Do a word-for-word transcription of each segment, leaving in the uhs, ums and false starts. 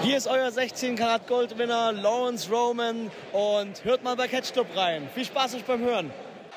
Hier ist euer sechzehn Karat Goldwinner Lawrence Roman und hört mal bei Catch Club rein. Viel Spaß euch beim Hören.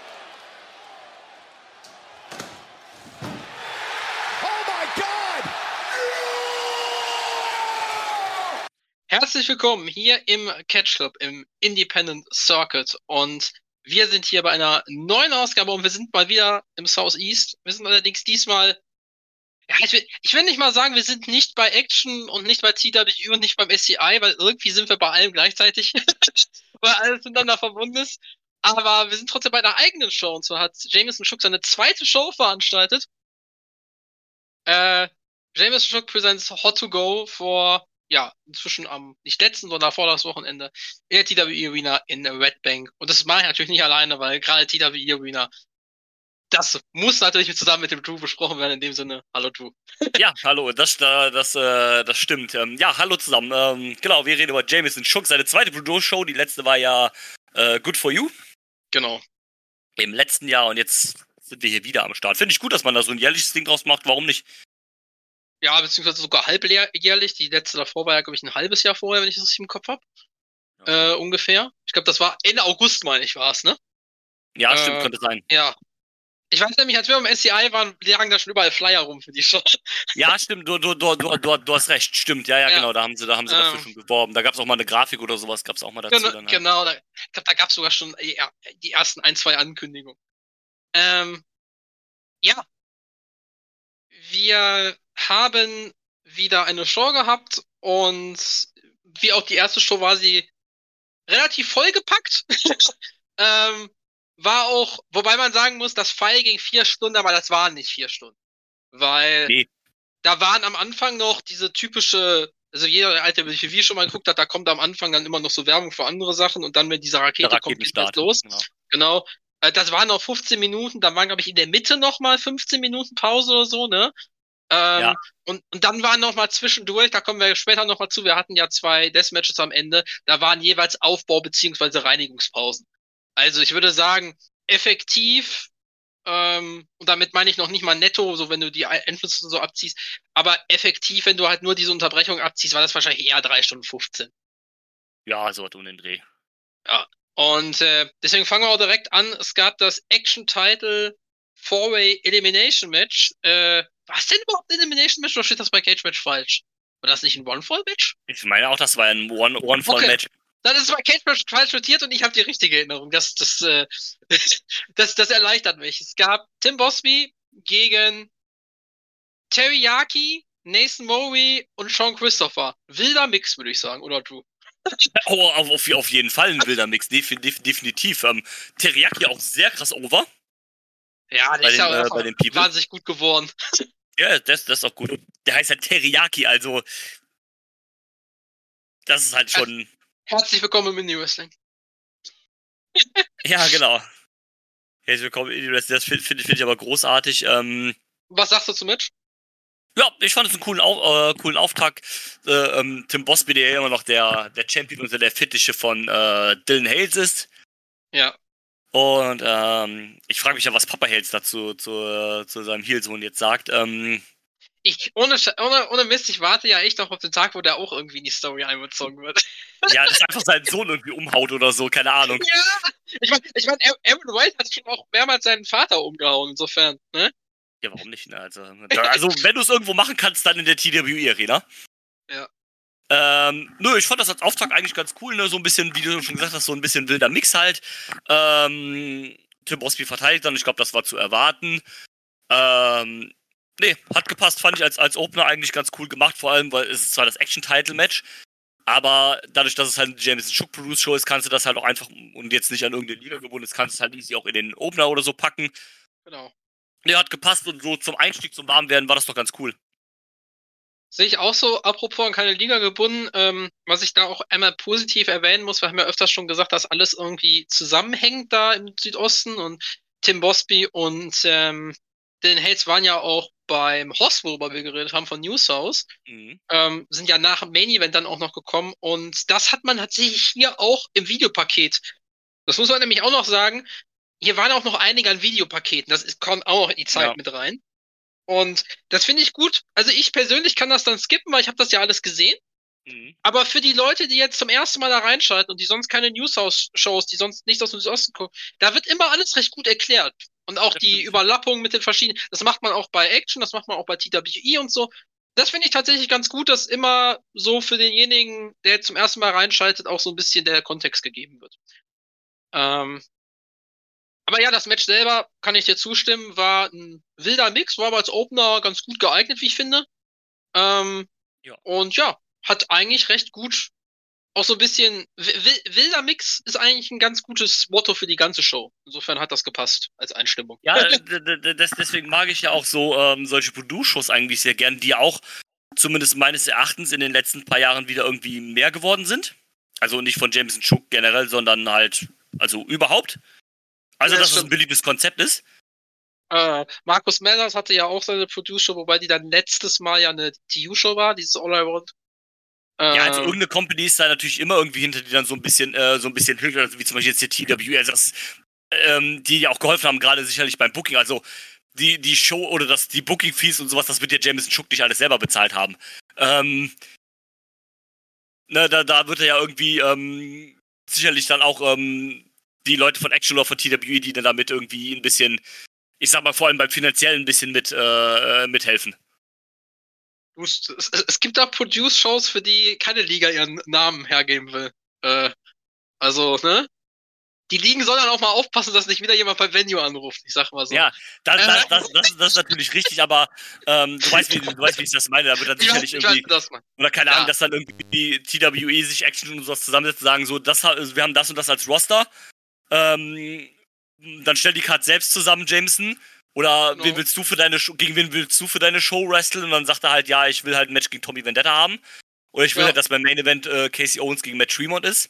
Herzlich willkommen hier im Catch Club, im Independent Circuit, und wir sind hier bei einer neuen Ausgabe und wir sind mal wieder im Southeast. Wir sind allerdings diesmal, ja, ich will, ich will nicht mal sagen, wir sind nicht bei Action und nicht bei T W und nicht beim S C I, weil irgendwie sind wir bei allem gleichzeitig, weil alles miteinander verbunden ist. Aber wir sind trotzdem bei einer eigenen Show, und zwar hat Jameson Shook seine zweite Show veranstaltet. Äh, Jameson Shook presents Hot to Go vor, ja, inzwischen am, nicht letzten, sondern vor das Wochenende in der T W E Arena in Red Bank. Und das mache ich natürlich nicht alleine, weil gerade T W E Arena, das muss natürlich zusammen mit dem Drew besprochen werden. In dem Sinne, hallo Drew. Ja, hallo, das, das, äh, das stimmt. Ähm, ja, hallo zusammen. Ähm, genau, wir reden über Jameson Shook, seine zweite Produce-Show. Die letzte war ja äh, Good For You. Genau. Im letzten Jahr, und jetzt sind wir hier wieder am Start. Finde ich gut, dass man da so ein jährliches Ding draus macht. Warum nicht? Ja, beziehungsweise sogar halbjährlich. Die letzte davor war ja, glaube ich, ein halbes Jahr vorher, wenn ich das richtig im Kopf habe. Ja. Äh, ungefähr. Ich glaube, das war Ende August, meine ich, war es, ne? Ja, äh, stimmt, könnte sein. Ja. Ich weiß nämlich, als wir beim S C I waren, lagen da schon überall Flyer rum für die Show. Ja, stimmt, du, du, du, du, du, du hast recht, stimmt. Ja, ja, ja, genau, da haben sie, da haben sie ähm, dafür schon beworben. Da gab es auch mal eine Grafik oder sowas, gab es auch mal dazu. Genau, dann halt. genau da, ich glaube, da gab es sogar schon ja, die ersten ein, zwei Ankündigungen. Ähm, ja. Wir haben wieder eine Show gehabt, und wie auch die erste Show war sie relativ vollgepackt. ähm, war auch, wobei man sagen muss, das Fall ging vier Stunden, aber das waren nicht vier Stunden. Weil nee. Da waren am Anfang noch diese typische, also jeder, der alte T V schon mal geguckt hat, da kommt am Anfang dann immer noch so Werbung für andere Sachen, und dann, wenn diese Rakete kommt, geht das los. Genau. genau. Das waren noch fünfzehn Minuten, da waren, glaube ich, in der Mitte noch mal fünfzehn Minuten Pause oder so, ne? Ähm, ja. und, und dann waren noch mal zwischendurch, da kommen wir später noch mal zu, wir hatten ja zwei Deathmatches am Ende, da waren jeweils Aufbau- bzw. Reinigungspausen. Also ich würde sagen, effektiv, ähm, und damit meine ich noch nicht mal netto, so wenn du die Entrances so abziehst, aber effektiv, wenn du halt nur diese Unterbrechung abziehst, war das wahrscheinlich eher drei Stunden fünfzehn. Ja, so was um den Dreh. Ja, und äh, deswegen fangen wir auch direkt an. Es gab das Action-Title Four-Way Elimination Match. Äh, was denn überhaupt ein Elimination Match, oder steht das bei Cage Match falsch? War das nicht ein One-Fall-Match? Ich meine auch, das war ein One-Fall-Match. Okay. Dann ist es bei Cage Match falsch notiert, und ich habe die richtige Erinnerung. Das, das, äh, das, das erleichtert mich. Es gab Tim Bosby gegen Teriyaki, Nathan Mowry und Sean Christopher. Wilder Mix, würde ich sagen, oder Drew? Oh, auf, auf jeden Fall ein wilder Mix, Def, def, definitiv. Ähm, Teriyaki auch sehr krass over. Ja, der bei ist den, ja äh, bei den People. Wahnsinnig gut geworden. Ja, das, das ist auch gut. Der heißt halt Teriyaki, also das ist halt schon... Herzlich willkommen im Indie-Wrestling. Ja, genau. Herzlich willkommen im Indie-Wrestling, das finde find, find ich aber großartig. Ähm, Was sagst du zum Match? Ja, ich fand es einen coolen, Au äh, coolen Auftakt. Äh, ähm, Tim Bosby, der ja immer noch der, der Champion und der Fittiche von äh, Dylan Hales ist. Ja. Und ähm, ich frage mich ja, was Papa Hales dazu zu, zu seinem Heelsohn jetzt sagt. Ähm, ich, ohne, ohne, ohne Mist, ich warte ja echt noch auf den Tag, wo der auch irgendwie in die Story einbezogen wird. Ja, dass einfach seinen Sohn irgendwie umhaut oder so, keine Ahnung. Ja, ich meine, ich mein, Aaron White hat schon auch mehrmals seinen Vater umgehauen, insofern, ne? Ja, warum nicht, ne? Also, da, also wenn du es irgendwo machen kannst, dann in der T W E-Arena. Ja. Ähm, nö, ich fand das als Auftrag eigentlich ganz cool, ne? So ein bisschen, wie du schon gesagt hast, so ein bisschen wilder Mix halt. Ähm, Tim Bosby verteidigt dann, ich glaube, das war zu erwarten. Ähm, nee, hat gepasst, fand ich als, als Opener eigentlich ganz cool gemacht, vor allem, weil es ist zwar das Action-Title-Match, aber dadurch, dass es halt eine Jameson Shook Produce Show ist, kannst du das halt auch einfach, und jetzt nicht an irgendeine Liga gebunden ist, kannst du es halt easy auch in den Opener oder so packen. Genau. Der hat gepasst, und so zum Einstieg, zum Warmwerden war das doch ganz cool. Sehe ich auch so, apropos an keine Liga gebunden, ähm, was ich da auch einmal positiv erwähnen muss, wir haben ja öfters schon gesagt, dass alles irgendwie zusammenhängt da im Südosten, und Tim Bosby und ähm, Dylan Hales waren ja auch beim Hoss, worüber wir geredet haben, von New South, mhm. ähm, sind ja nach dem Main Event dann auch noch gekommen, und das hat man tatsächlich hier auch im Videopaket. Das muss man nämlich auch noch sagen, hier waren auch noch einige an Videopaketen, das ist, kommt auch noch in die Zeit ja. mit rein. Und das finde ich gut. Also ich persönlich kann das dann skippen, weil ich habe das ja alles gesehen. Mhm. Aber für die Leute, die jetzt zum ersten Mal da reinschalten und die sonst keine News-Shows, die sonst nicht aus dem Südosten gucken, da wird immer alles recht gut erklärt. Und auch Das die stimmt. Überlappung mit den verschiedenen, das macht man auch bei Action, das macht man auch bei T W E und so. Das finde ich tatsächlich ganz gut, dass immer so für denjenigen, der jetzt zum ersten Mal reinschaltet, auch so ein bisschen der Kontext gegeben wird. Ähm, aber ja, das Match selber, kann ich dir zustimmen, war ein wilder Mix, war aber als Opener ganz gut geeignet, wie ich finde. Ähm, Ja. Und ja, hat eigentlich recht gut, auch so ein bisschen, wi- wilder Mix ist eigentlich ein ganz gutes Motto für die ganze Show. Insofern hat das gepasst als Einstimmung. Ja, d- d- d- das, deswegen mag ich ja auch so ähm, solche Produce-Shows eigentlich sehr gern, die auch zumindest meines Erachtens in den letzten paar Jahren wieder irgendwie mehr geworden sind. Also nicht von Jameson Chook generell, sondern halt, also überhaupt. Also, Ja, dass es ein stimmt. beliebtes Konzept ist. Äh, Markus Mellers hatte ja auch seine Produce-Show, wobei die dann letztes Mal ja eine T U-Show war, dieses All I Want. Ja, also Ähm, irgendeine Company ist da natürlich immer irgendwie hinter, die dann so ein bisschen, äh, so ein bisschen hilft, also wie zum Beispiel jetzt die T W E, also das, ähm, die ja auch geholfen haben, gerade sicherlich beim Booking. Also die, die Show oder das, die Booking-Fees und sowas, das wird ja Jameson Chook nicht alles selber bezahlt haben. Ähm, ne, da, da wird er ja irgendwie ähm, sicherlich dann auch ähm, die Leute von Action oder von T W E, die dann damit irgendwie ein bisschen, ich sag mal vor allem beim finanziellen ein bisschen mit äh, mithelfen. du- es, es gibt da Produce-Shows, für die keine Liga ihren Namen hergeben will. Äh, also, ne? Die Ligen sollen dann auch mal aufpassen, dass nicht wieder jemand beim Venue anruft. Ich sag mal so. Ja, das, Äh, das, das, das, das ist natürlich richtig, aber ähm, du weißt, wie, du weißt, wie ich das meine. Da wird dann ich weiß, sicherlich ich weiß, irgendwie, das man. oder keine Ja. Ahnung, dass dann irgendwie T W E sich Action und sowas zusammensetzt und sagen, so, das, ha- wir haben das und das als Roster. Ähm, dann stell die Card selbst zusammen, Jameson. Oder Genau. wen willst du für deine Show, gegen wen willst du für deine Show wresteln? Und dann sagt er halt, ja, ich will halt ein Match gegen Tommy Vendetta haben. Oder ich will Ja. halt, dass beim Main Event äh, Casey Owens gegen Matt Tremont ist.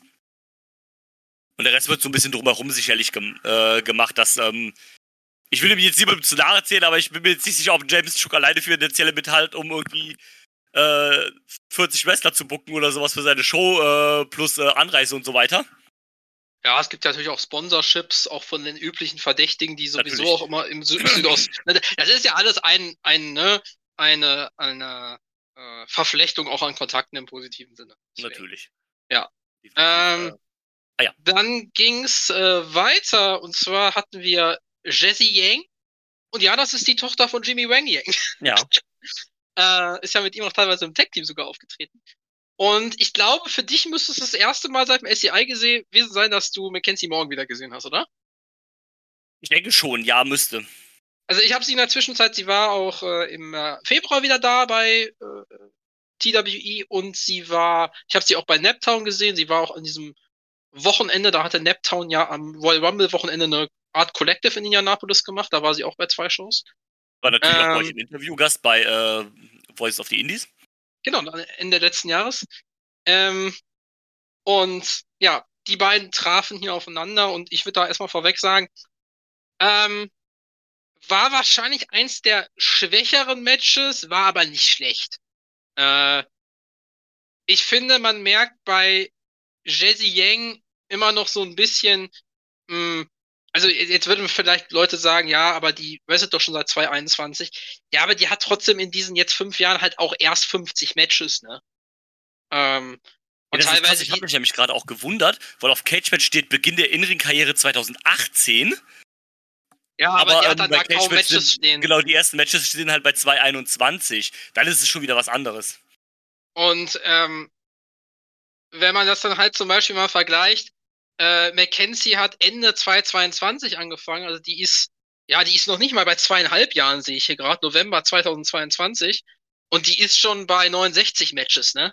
Und der Rest wird so ein bisschen drumherum sicherlich gem äh, gemacht, dass, ähm, ich will ihm jetzt niemandem zu nahe erzählen, aber ich bin mir jetzt nicht sicher, ob James Chook alleine finanzielle Mithalt, um irgendwie äh, vierzig Wrestler zu booken oder sowas für seine Show, äh, plus äh, Anreise und so weiter. Ja, es gibt ja natürlich auch Sponsorships, auch von den üblichen Verdächtigen, die sowieso Natürlich. auch immer im Sü Südosten. Das ist ja alles ein, ein ne, eine, eine äh, Verflechtung auch an Kontakten im positiven Sinne. Deswegen. Natürlich. Ja. Definitiv, Ähm, äh, ah ja. Dann ging's äh, weiter und zwar hatten wir Jessie Yang. Und ja, das ist die Tochter von Jimmy Wang Yang. Ja. äh, ist ja mit ihm auch teilweise im Tag-Team sogar aufgetreten. Und ich glaube, für dich müsste es das erste Mal seit dem S C I gewesen sein, dass du Mackenzie Morgan wieder gesehen hast, oder? Ich denke schon, ja, müsste. Also ich habe sie in der Zwischenzeit, sie war auch äh, im äh, Februar wieder da bei äh, T W E und sie war, ich habe sie auch bei Naptown gesehen, sie war auch an diesem Wochenende, da hatte Naptown ja am Royal Rumble Wochenende eine Art Collective in Indianapolis gemacht, da war sie auch bei zwei Shows. War natürlich Ähm, auch bei euch im Interviewgast bei äh, Voice of the Indies. Genau, Ende letzten Jahres. Ähm, und ja, die beiden trafen hier aufeinander und ich würde da erstmal vorweg sagen, ähm, war wahrscheinlich eins der schwächeren Matches, war aber nicht schlecht. Äh, ich finde, man merkt bei Jessie Yang immer noch so ein bisschen, mh, also jetzt würden vielleicht Leute sagen, ja, aber die wrestelt doch schon seit zwanzig einundzwanzig. Ja, aber die hat trotzdem in diesen jetzt fünf Jahren halt auch erst fünfzig Matches, ne? Ähm, Ja, und das ist krass, teilweise ich habe mich nämlich gerade auch gewundert, weil auf Cage Match steht Beginn der In-Ring-Karriere zwanzig achtzehn. ja, aber, Aber die hat ähm, dann bei da Cage kaum Match Matches sind, stehen. genau, die ersten Matches stehen halt bei zwanzig einundzwanzig. Dann ist es schon wieder was anderes. Und ähm, wenn man das dann halt zum Beispiel mal vergleicht, äh, Mackenzie hat Ende zweitausendzweiundzwanzig angefangen, also die ist, ja, die ist noch nicht mal bei zweieinhalb Jahren, sehe ich hier gerade, November zweitausendzweiundzwanzig. Und die ist schon bei neunundsechzig Matches, ne?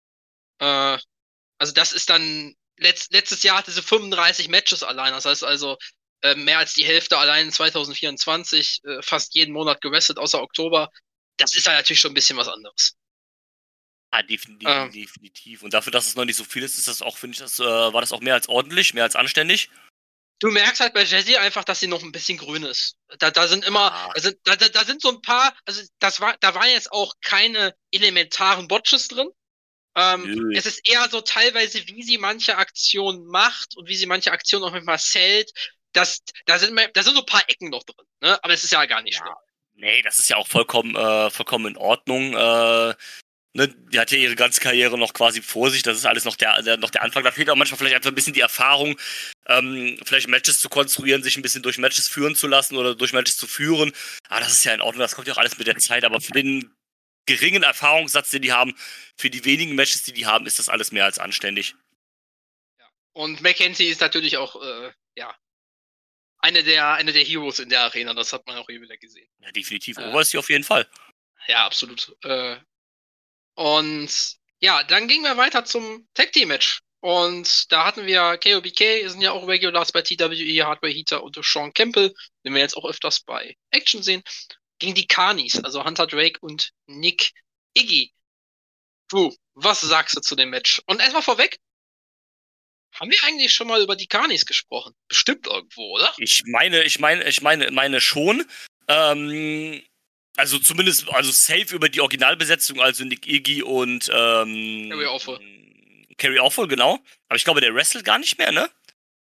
Äh, also das ist dann, letzt, letztes Jahr hatte sie fünfunddreißig Matches allein, das heißt also äh, mehr als die Hälfte allein in zweitausendvierundzwanzig, äh, fast jeden Monat gewrestelt, außer Oktober. Das ist halt natürlich schon ein bisschen was anderes. Ah, definitiv, Ähm. definitiv. Und dafür, dass es noch nicht so viel ist, ist das auch, finde ich, das, äh, war das auch mehr als ordentlich, mehr als anständig. Du merkst halt bei Jessie einfach, dass sie noch ein bisschen grün ist. Da, da sind immer, Ah. da sind, da, da sind so ein paar, also das war, da waren jetzt auch keine elementaren Botches drin. Ähm, Nö. es ist eher so teilweise, wie sie manche Aktionen macht und wie sie manche Aktionen auch manchmal zählt. Das, da sind, da sind so ein paar Ecken noch drin, ne? Aber es ist ja gar nicht Ja. schlimm. Nee, das ist ja auch vollkommen, äh, vollkommen in Ordnung. Äh, Ne, die hat ja ihre ganze Karriere noch quasi vor sich, das ist alles noch der, der, noch der Anfang. Da fehlt auch manchmal vielleicht einfach ein bisschen die Erfahrung, ähm, vielleicht Matches zu konstruieren, sich ein bisschen durch Matches führen zu lassen oder durch Matches zu führen. Aber das ist ja in Ordnung, das kommt ja auch alles mit der Zeit. Aber für den geringen Erfahrungssatz, den die haben, für die wenigen Matches, die die haben, ist das alles mehr als anständig. Ja. Und Mackenzie ist natürlich auch, äh, ja, eine der, eine der Heroes in der Arena, das hat man auch hier wieder gesehen. Ja, definitiv. Äh, Over ist sie auf jeden Fall. Ja, absolut. Äh, Und ja, dann gingen wir weiter zum Tag Team Match. Und da hatten wir K O B K, sind ja auch Regulars bei T W E, Hardware Heater und Sean Campbell, den wir jetzt auch öfters bei Action sehen, gegen die Carnies, also Hunter Drake und Nick Iggy. Du, was sagst du zu dem Match? Und erstmal vorweg, haben wir eigentlich schon mal über die Carnies gesprochen? Bestimmt irgendwo, oder? Ich meine, ich meine, ich meine, meine schon. Ähm, also zumindest, also safe über die Originalbesetzung, also Nick Iggy und ähm, Carrie Awful. Carrie Awful, genau. Aber ich glaube, der wrestelt gar nicht mehr, ne?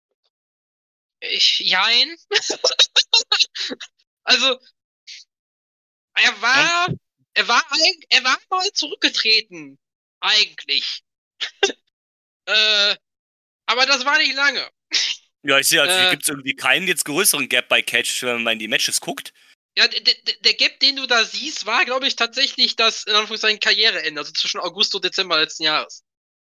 Ich, jein. Also, er war, hm? er war, er war mal zurückgetreten. Eigentlich. äh, aber das war nicht lange. Ja, ich sehe, also äh, hier gibt es irgendwie keinen jetzt größeren Gap bei Catch, wenn man in die Matches guckt. Ja, der, der Gap, den du da siehst, war, glaube ich, tatsächlich das, in Anführungszeichen, Karriereende, also zwischen August und Dezember letzten Jahres.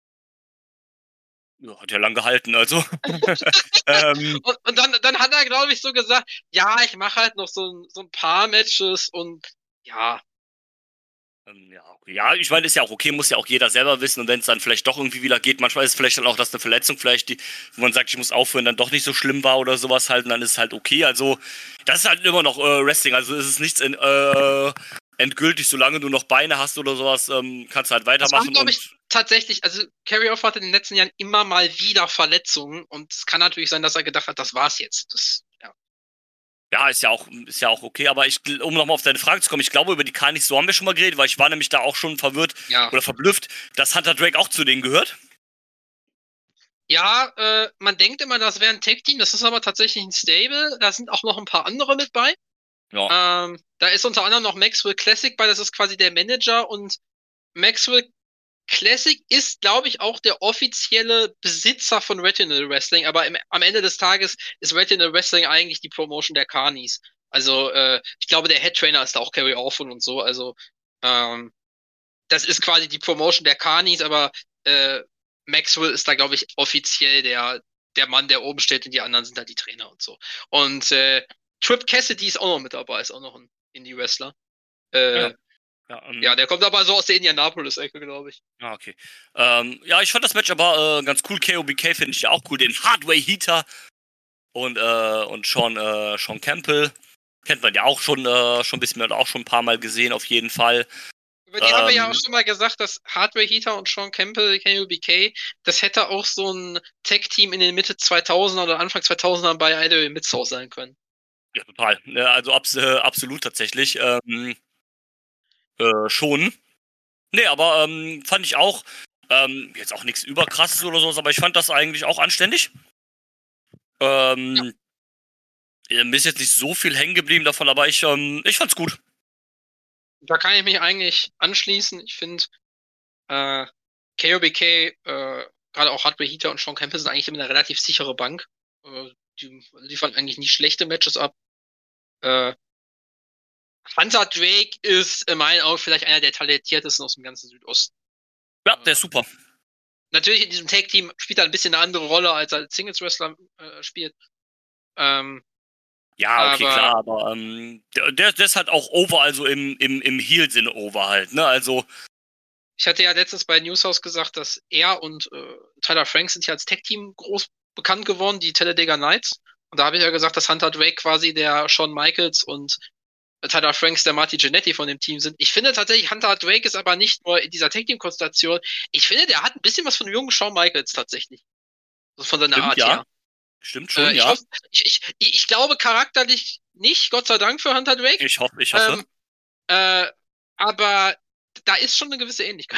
Ja, hat ja lang gehalten, also. ähm, und und dann, dann hat er, glaube ich, so gesagt, ja, ich mache halt noch so, so ein paar Matches und ja. Ähm, ja, okay. Ja, ich meine, ist ja auch okay, muss ja auch jeder selber wissen und wenn es dann vielleicht doch irgendwie wieder geht, manchmal ist es vielleicht dann auch, dass eine Verletzung vielleicht, die, wo man sagt, ich muss aufhören, dann doch nicht so schlimm war oder sowas halt und dann ist es halt okay, also das ist halt immer noch äh, Wrestling, also es ist nichts in, äh, endgültig, solange du noch Beine hast oder sowas, ähm, kannst du halt weitermachen. Das war, glaube ich, tatsächlich, also Carrie Awful hatte in den letzten Jahren immer mal wieder Verletzungen und es kann natürlich sein, dass er gedacht hat, das war's jetzt. Das, ja. Ja, ist ja auch, ist ja auch okay, aber ich, um nochmal auf deine Frage zu kommen, ich glaube, über die Carnies, so haben wir schon mal geredet, weil ich war nämlich da auch schon verwirrt ja. oder verblüfft, dass Hunter Drake auch zu denen gehört. Ja, äh, man denkt immer, das wäre ein Tag-Team, das ist aber tatsächlich ein Stable, da sind auch noch ein paar andere mit bei. Ja. Ähm, da ist unter anderem noch Maxwell Classic bei, das ist quasi der Manager und Maxwell Classic ist, glaube ich, auch der offizielle Besitzer von Retinal Wrestling, aber im, am Ende des Tages ist Retinal Wrestling eigentlich die Promotion der Carnies. Also, äh, ich glaube, der Head Trainer ist da auch Carrie Awful und so, also, ähm, das ist quasi die Promotion der Carnies, aber äh, Maxwell ist da, glaube ich, offiziell der, der Mann, der oben steht und die anderen sind da die Trainer und so. Und äh, Trip Cassidy ist auch noch mit dabei, ist auch noch ein Indie-Wrestler. Äh, ja. Ja, um, ja, der kommt aber so aus der Indianapolis-Ecke, glaube ich. Ah, okay. Ähm, ja, ich fand das Match aber äh, ganz cool. K O B K finde ich ja auch cool. Den Hardware Heater und, äh, und Sean, äh, Sean Campbell. Kennt man ja auch schon, äh, schon ein bisschen, hat auch schon ein paar Mal gesehen, auf jeden Fall. Über die ähm, haben wir ja auch schon mal gesagt, dass Hardware Heater und Sean Campbell, K O B K, das hätte auch so ein Tag-Team in den Mitte zweitausender oder Anfang zweitausender bei I W Mid-South sein können. Ja, total. Ja, also abs äh, absolut tatsächlich. Ähm, Äh, schon. Nee, aber ähm, fand ich auch, ähm, jetzt auch nichts überkrasses oder sowas, aber ich fand das eigentlich auch anständig. Ähm, ja. Mir ist jetzt nicht so viel hängen geblieben davon, aber ich, ähm, ich fand's gut. Da kann ich mich eigentlich anschließen. Ich finde, äh, K O B K, äh, gerade auch Hardware Heater und Sean Campbell sind eigentlich immer eine relativ sichere Bank. Äh, die liefern eigentlich nie schlechte Matches ab. Äh, Hunter Drake ist in meinen Augen vielleicht einer der talentiertesten aus dem ganzen Südosten. Ja, der ist super. Natürlich in diesem Tag-Team spielt er ein bisschen eine andere Rolle, als er als Singles-Wrestler äh, spielt. Ähm, ja, okay, aber, klar, aber ähm, der, der ist halt auch over, also im, im, im Heel-Sinne over halt, ne, also. Ich hatte ja letztens bei Newshouse gesagt, dass er und äh, Tyler Franks sind ja als Tag-Team groß bekannt geworden, die Talladega Nights. Und da habe ich ja gesagt, dass Hunter Drake quasi der Shawn Michaels und Tyler Franks der Marty Jannetty von dem Team sind. Ich finde tatsächlich, Hunter Drake ist aber nicht nur in dieser Tag-Team-Konstellation. Ich finde, der hat ein bisschen was von dem jungen Shawn Michaels tatsächlich. Also von seiner Stimmt, Art ja. her. Stimmt schon, äh, ich ja. Hoff, ich, ich, ich glaube charakterlich nicht, Gott sei Dank für Hunter Drake. Ich hoffe, ich hoffe. Ähm, äh, aber da ist schon eine gewisse Ähnlichkeit.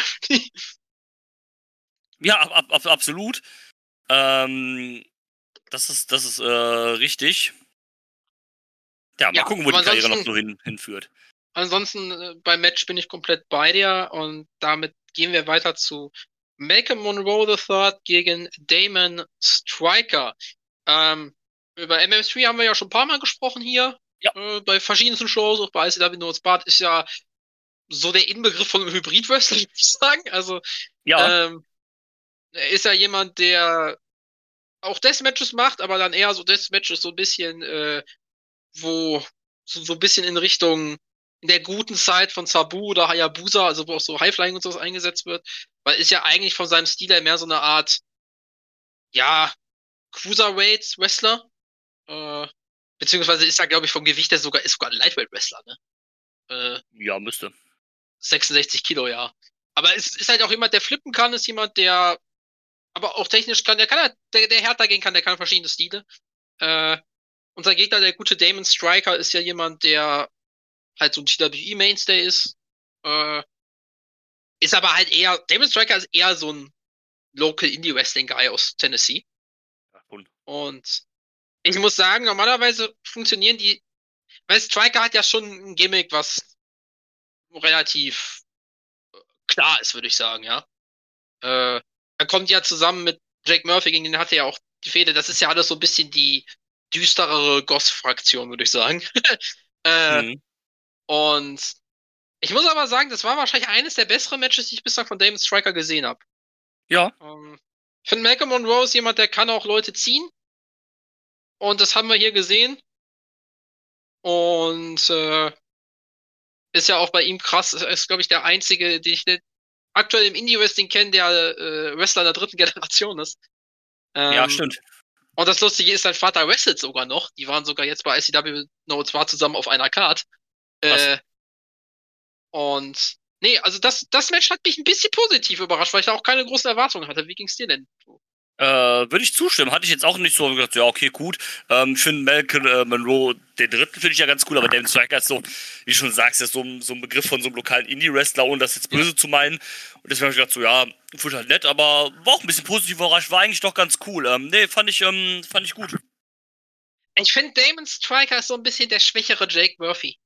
Ja, ab, ab, absolut. Ähm, das ist, das ist äh, richtig. Ja, mal ja, gucken, wo die Karriere noch so hin, hinführt. ansonsten äh, beim Match bin ich komplett bei dir und damit gehen wir weiter zu Malcolm Monroe the Third gegen Damon Striker. Ähm, über M M drei haben wir ja schon ein paar Mal gesprochen hier. Ja. Äh, bei verschiedensten Shows, auch bei I C W Notes Bart ist ja so der Inbegriff von einem Hybrid-Wrestler, würde ich sagen. Also, Ja, ähm, er ist ja jemand, der auch Deathmatches macht, aber dann eher so Deathmatches so ein bisschen, äh, wo so, so ein bisschen in Richtung der guten Zeit von Sabu oder Hayabusa, also wo auch so Highflying und sowas eingesetzt wird, weil ist ja eigentlich von seinem Stil her mehr so eine Art, ja, Cruiserweight-Wrestler, äh, beziehungsweise ist er, glaube ich, vom Gewicht her sogar, ist sogar ein Lightweight-Wrestler, ne? Äh, ja, müsste. sechsundsechzig Kilo, ja. Aber es ist halt auch jemand, der flippen kann, ist jemand, der aber auch technisch kann, der kann halt, der, der härter gehen kann, der kann verschiedene Stile. Äh, unser Gegner, der gute Damon Striker, ist ja jemand, der halt so ein T W E-Mainstay ist. Äh, ist aber halt eher, Damon Striker ist eher so ein Local Indie-Wrestling-Guy aus Tennessee. Ja, cool. Und ich muss sagen, normalerweise funktionieren die, weil Striker hat ja schon ein Gimmick, was relativ klar ist, würde ich sagen, ja. Äh, er kommt ja zusammen mit Jake Murphy, gegen den hatte er ja auch die Fehde. Das ist ja alles so ein bisschen die düsterere Goth-Fraktion, würde ich sagen. äh, Mhm. und ich muss aber sagen, das war wahrscheinlich eines der besseren Matches, die ich bislang von Damon Striker gesehen habe. Ja, Ähm, ich finde, Malcolm Monroe ist jemand, der kann auch Leute ziehen. Und das haben wir hier gesehen. Und äh, ist ja auch bei ihm krass. Er ist, glaube ich, der einzige, den ich aktuell im Indie-Wrestling kenne, der äh, Wrestler der dritten Generation ist. ja, Ähm, stimmt. Und das Lustige ist, sein Vater wrestelt sogar noch. Die waren sogar jetzt bei I C W No zwar zusammen auf einer Card. Krass. Äh, und nee, also das, das Match hat mich ein bisschen positiv überrascht, weil ich da auch keine großen Erwartungen hatte. Wie ging's dir denn? Äh, würde ich zustimmen. Hatte ich jetzt auch nicht so gedacht, ja, okay, gut. Ähm, ich finde Malcolm äh, Monroe, den dritten finde ich ja ganz cool, aber Damon Striker ist so, wie du schon sagst, ist so, ein- so ein Begriff von so einem lokalen Indie-Wrestler, ohne das jetzt böse zu meinen. Und deswegen habe ich gedacht, so, ja, fand ich halt nett, aber war auch ein bisschen positiv überrascht, war eigentlich doch ganz cool. Ähm, nee, fand ich, ähm, fand ich gut. Ich finde, Damon Striker ist so ein bisschen der schwächere Jake Murphy.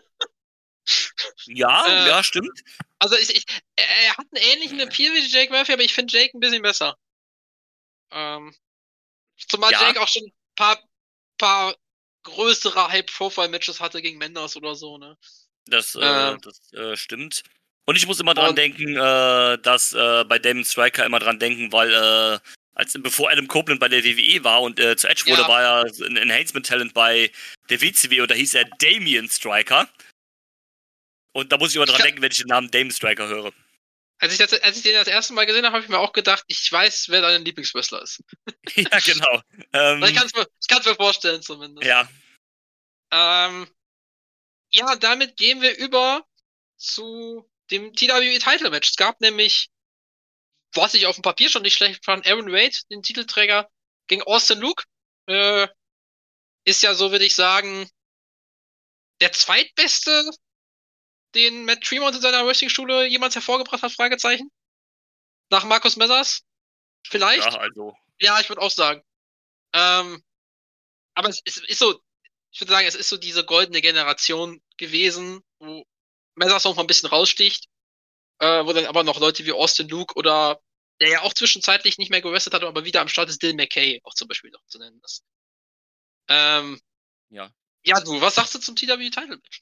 Ja, Äh, ja, stimmt. also ich, ich, er er hat einen ähnlichen Appeal wie Jake Murphy, aber ich finde Jake ein bisschen besser. Ähm, zumal Ja, Jake auch schon ein paar, paar größere High-Profile-Matches hatte gegen Mendes oder so, ne? das, äh, Ähm, das äh, stimmt. Und ich muss immer dran und denken, äh, dass äh, bei Damon Striker immer dran denken, weil äh, als bevor Adam Copeland bei der W W E war und äh, zu Edge wurde, ja, war er ein Enhancement-Talent bei der W C W und da hieß er Damien Striker. Und da muss ich immer ich dran kann, denken, wenn ich den Namen Damon Striker höre. als ich, das, als ich den das erste Mal gesehen habe, habe ich mir auch gedacht, ich weiß, wer dein Lieblingswrestler ist. Ja, genau. Ich Ähm, kann es mir, ich kann's mir vorstellen zumindest. ja, Ähm, ja, damit gehen wir über zu dem T W E Title Match. Es gab nämlich, was ich auf dem Papier schon nicht schlecht fand, Aaron Wade, den Titelträger, gegen Austin Luke. Äh, ist ja so, würde ich sagen, der zweitbeste, den Matt Tremont in seiner Wrestling-Schule jemals hervorgebracht hat, Fragezeichen. Nach Markus Messers. ja, Vielleicht? also. Ja, ich würde auch sagen. Ähm, aber es ist, ist so, ich würde sagen, es ist so diese goldene Generation gewesen, wo Messers noch mal ein bisschen raussticht, äh, wo dann aber noch Leute wie Austin Luke oder der ja auch zwischenzeitlich nicht mehr gewrestelt hat, aber wieder am Start ist, Dylan McKay auch zum Beispiel noch zu nennen ist. Ähm, Ja. ja, du, was sagst du zum T W E-Title Match?